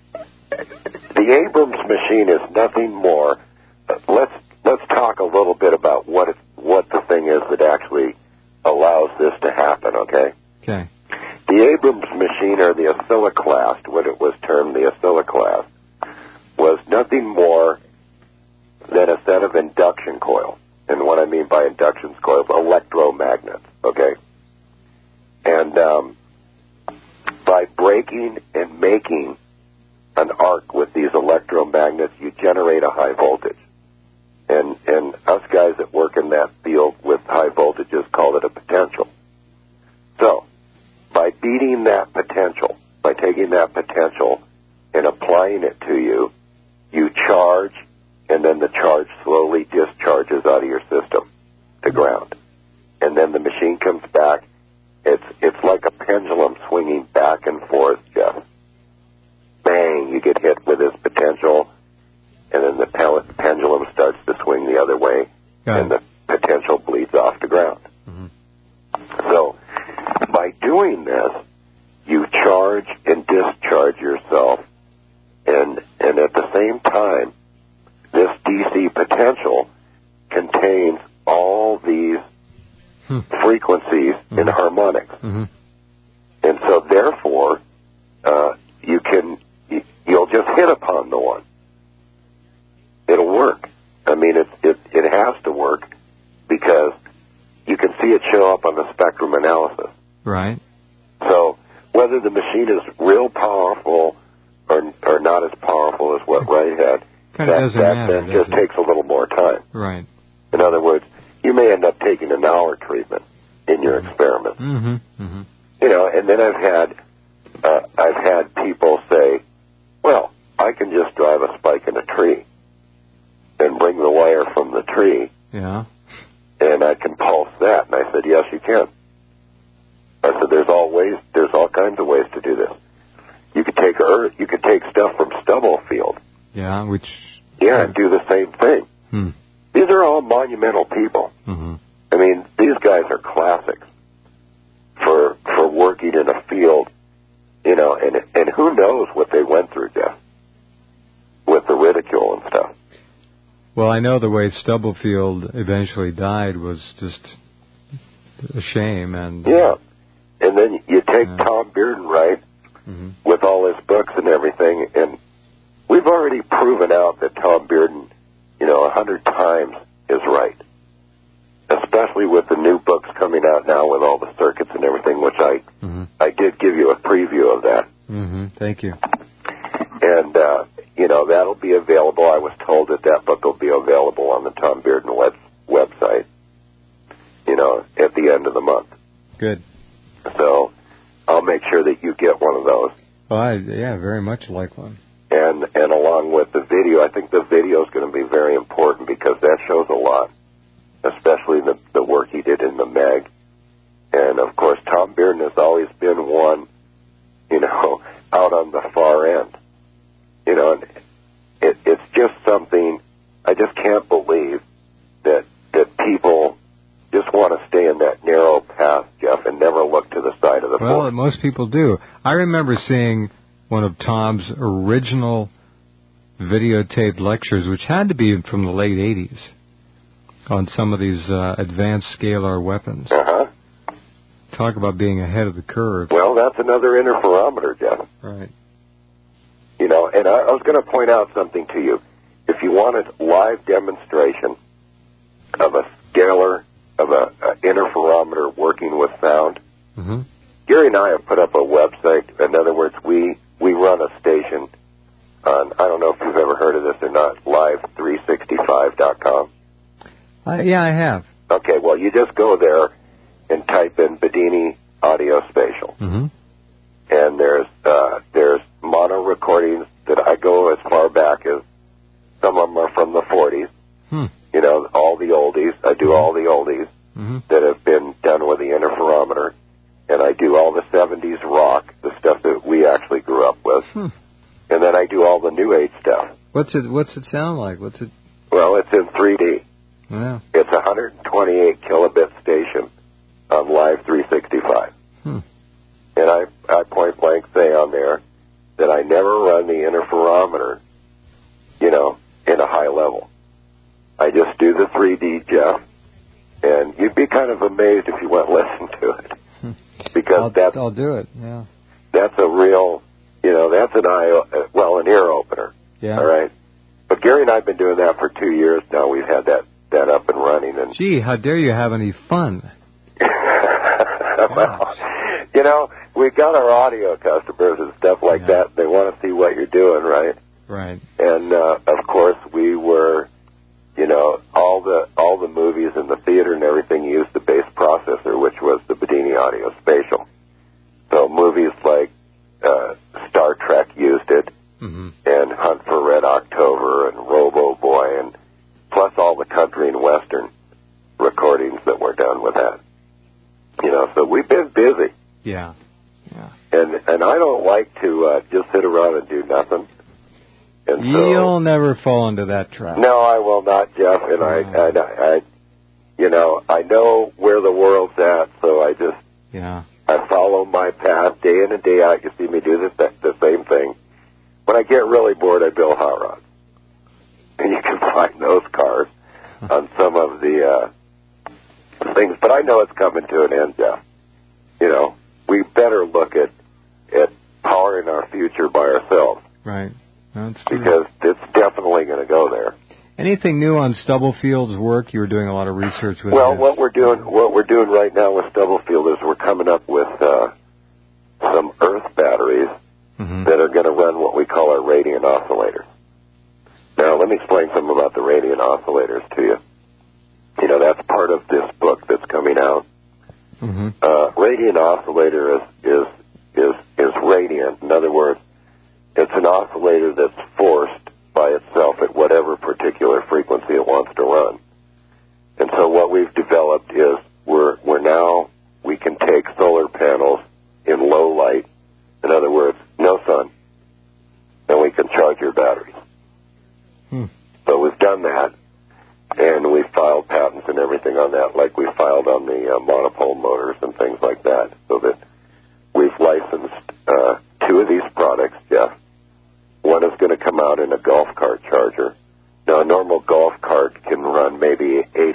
Abrams machine is nothing more. Let's talk a little bit about what the thing is that actually allows this to happen. Okay. Okay. The Abrams machine, or the oscilloclast, what it was termed the oscilloclast, was nothing more than a set of induction coils. And what I mean by induction coils, electromagnets, okay? And by breaking and making an arc with these electromagnets, you generate a high voltage. And us guys that work in that field with high voltages call it a potential. So, by beating that potential, by taking that potential and applying it to you, you charge, and then the charge slowly discharges out of your system to ground. And then the machine comes back. It's like a pendulum swinging back and forth, Jeff. Bang, you get hit with this potential, and then the pendulum starts to swing the other way, and the potential bleeds off the ground. Mm-hmm. So, by doing this, you charge and discharge yourself, and at the same time, this DC potential contains all these frequencies and harmonics. Mm-hmm. And so, therefore, you'll just hit upon the one. It'll work. I mean, it has to work because you can see it show up on the spectrum analysis. Right. So whether the machine is real powerful or not as powerful as what Wright had, that just takes a little more time. Right. In other words, you may end up taking an hour treatment in your experiment. Mm-hmm. Mm-hmm. You know, and then I've had people say, well, I can just drive a spike in a tree and bring the wire from the tree. Yeah. And I can pulse that. And I said, yes, you can. I said, there's all kinds of ways to do this. You could take stuff from Stubblefield. Yeah, and do the same thing. These are all monumental people. Mm-hmm. I mean, these guys are classics for working in a field, you know, and who knows what they went through, Jeff, with the ridicule and stuff. Well, I know the way Stubblefield eventually died was just a shame. And and then you take Tom Bearden, right, with all his books and everything, and we've already proven out that Tom Bearden, 100 times is right, especially with the new books coming out now with all the circuits and everything, which I did give you a preview of that. Mm-hmm. Thank you. And, that'll be available. I was told that book will be available on the Tom Bearden website, at the end of the month. Good. So I'll make sure that you get one of those. Well, very much like one. And along with the video, I think the video is going to be very important because that shows a lot, especially the work he did in the Meg. And, of course, Tom Bearden has always been one, out on the far end. And it's just something, I just can't believe that people just want to stay in that narrow path, Jeff, and never look to the side of the fork. Well, most people do. I remember seeing one of Tom's original videotaped lectures, which had to be from the late 80s, on some of these advanced scalar weapons. Uh-huh. Talk about being ahead of the curve. Well, that's another interferometer, Jeff. Right. And I was going to point out something to you. If you wanted live demonstration of a scalar, of an interferometer working with sound, Gary and I have put up a website. In other words, we run a station on, I don't know if you've ever heard of this or not, live365.com. Yeah, I have. Okay, well, you just go there and type in Bedini Audio Spatial. Mm-hmm. And there's mono recordings that I go as far back as, some of them are from the 40s. You know, all the oldies. I do all the oldies that have been done with the interferometer. And I do all the 70s rock, the stuff that we actually grew up with. And then I do all the new age stuff. What's it sound like? Well, it's in 3D. Yeah. It's a 128 kilobit station on Live 365. And I point blank say on there that I never run the interferometer, you know, in a high level. I just do the 3D, Jeff, and you'd be kind of amazed if you went and listened to it. Because I'll do it, yeah. That's a real, you know, that's an ear opener. Yeah. All right? But Gary and I have been doing that for 2 years now. We've had that up and running. And gee, how dare you have any fun? Well, you know, we got our audio customers and stuff like that. They want to see what you're doing, right? Right. And of course, we were, you know, all the movies in the theater and everything used the base processor, which was the Bedini Audio Spatial. So movies like Star Trek used it, and Hunt for Red October and Robo Boy, and plus all the country and western recordings that were done with that. You know, so we've been busy. Yeah. And I don't like to just sit around and do nothing. And you'll never fall into that trap. No, I will not, Jeff. And I you know, I know where the world's at, so I just I follow my path day in and day out. You see me do the same thing. When I get really bored, I build hot rods, and you can find those cars on some of the things. But I know it's coming to an end, Jeff. You know, we better look at powering our future by ourselves. Right. That's true. Because it's definitely going to go there. Anything new on Stubblefield's work? You were doing a lot of research with. Well, what we're doing right now with Stubblefield is we're coming up with some earth batteries that are going to run what we call our radiant oscillators. Now, let me explain something about the radiant oscillators to you. You know, that's part of this book that's coming out. Radiant oscillator is radiant. In other words, it's an oscillator that's forced by itself at whatever particular frequency it wants to run. And so what we've developed is we can take solar panels in low light, in other words, no sun, and we can charge your batteries. So we've done that, and we've filed patents and everything on that, like we filed on the monopole motors and things like that, so that we've licensed 2 of these products, Jeff. One is going to come out in a golf cart charger. Now, a normal golf cart can run maybe 8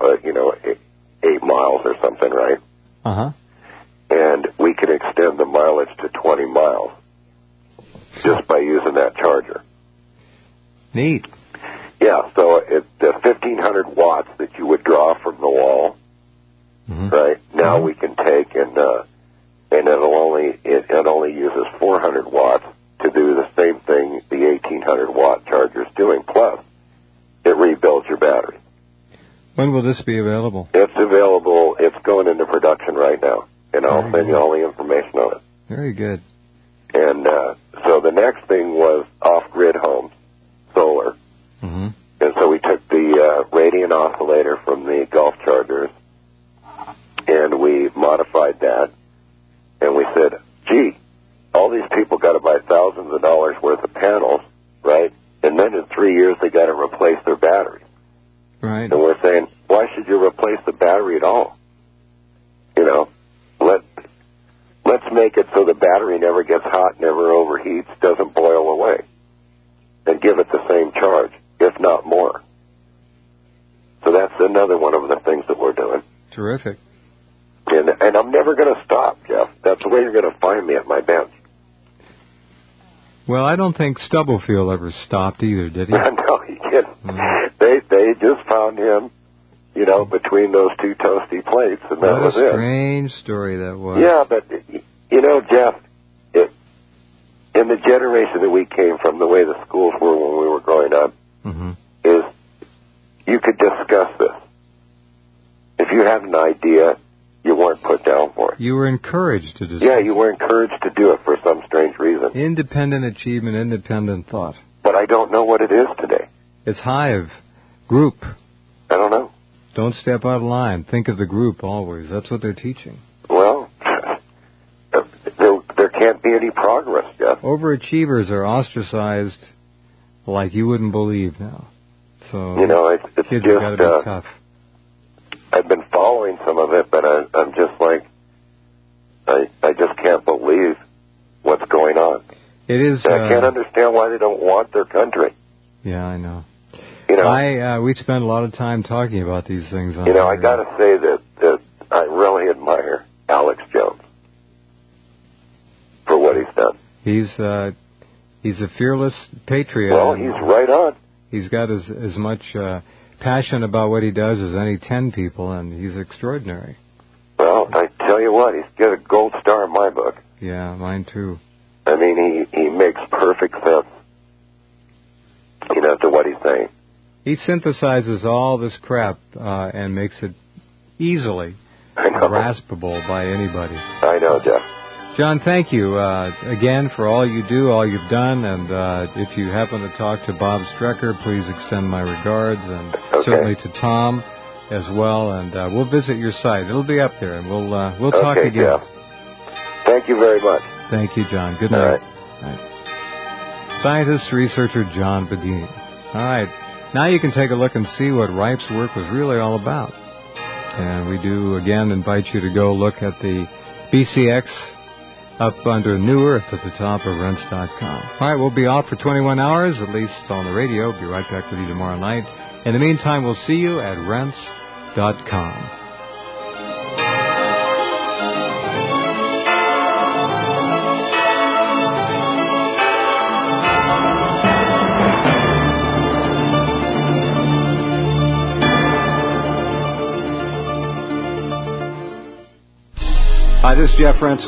miles or something, right? And we can extend the mileage to 20 miles just by using that charger. Neat. Yeah, so the 1,500 watts that you would draw from the wall, right? Now we can take and it only uses 400 watts to do the same thing the 1,800 watt charger is doing. Plus, it rebuilds your battery. When will this be available? It's available. It's going into production right now, and I'll send you all the information on it. Very good. And so the next thing was off-grid homes, solar. And so we took the radiant oscillator from the golf chargers, and we modified that, and we said, gee, all these people got to buy thousands of dollars worth of panels, right? And then in 3 years they got to replace their battery. Right. And we're saying, why should you replace the battery at all? You know, let's make it so the battery never gets hot, never overheats, doesn't boil away, and give it the same charge, if not more. So that's another one of the things that we're doing. Terrific. And I'm never going to stop, Jeff. That's the way you're going to find me at my bench. Well, I don't think Stubblefield ever stopped either, did he? No, he didn't. They just found him between those two toasty plates, and that was it. What a strange story that was. Yeah, but, Jeff, in the generation that we came from, the way the schools were when we were growing up, is you could discuss this. If you had an idea, you weren't put down for it. You were encouraged to discuss. Yeah, you were encouraged to do it for some strange reason. Independent achievement, independent thought. But I don't know what it is today. It's hive, group. I don't know. Don't step out of line. Think of the group always. That's what they're teaching. Well, there can't be any progress, Jeff. Overachievers are ostracized like you wouldn't believe now. So it's kids just, have got to be tough. I've been following some of it, but I'm just like, I just can't believe what's going on. It is. I can't understand why they don't want their country. Yeah, I know. We spend a lot of time talking about these things. I got to say that I really admire Alex Jones for what he's done. He's a fearless patriot. Well, he's right on. He's got as much passion about what he does as any 10 people, and he's extraordinary. Well, I tell you what, he's got a gold star in my book. Yeah, mine too. I mean, he makes perfect sense, to what he's saying. He synthesizes all this crap and makes it easily graspable by anybody. I know, Jeff. John, thank you again for all you do, all you've done, and if you happen to talk to Bob Strecker, please extend my regards, and certainly to Tom as well, and we'll visit your site. It'll be up there, and we'll talk again. Jeff. Thank you very much. Thank you, John. Good night. All right. Scientist, researcher John Bedeen. All right. Now you can take a look and see what Ripe's work was really all about. And we do, again, invite you to go look at the BCX up under New Earth at the top of Rense.com. All right, we'll be off for 21 hours, at least on the radio. Be right back with you tomorrow night. In the meantime, we'll see you at Rense.com. Hi, this is Jeff Rense.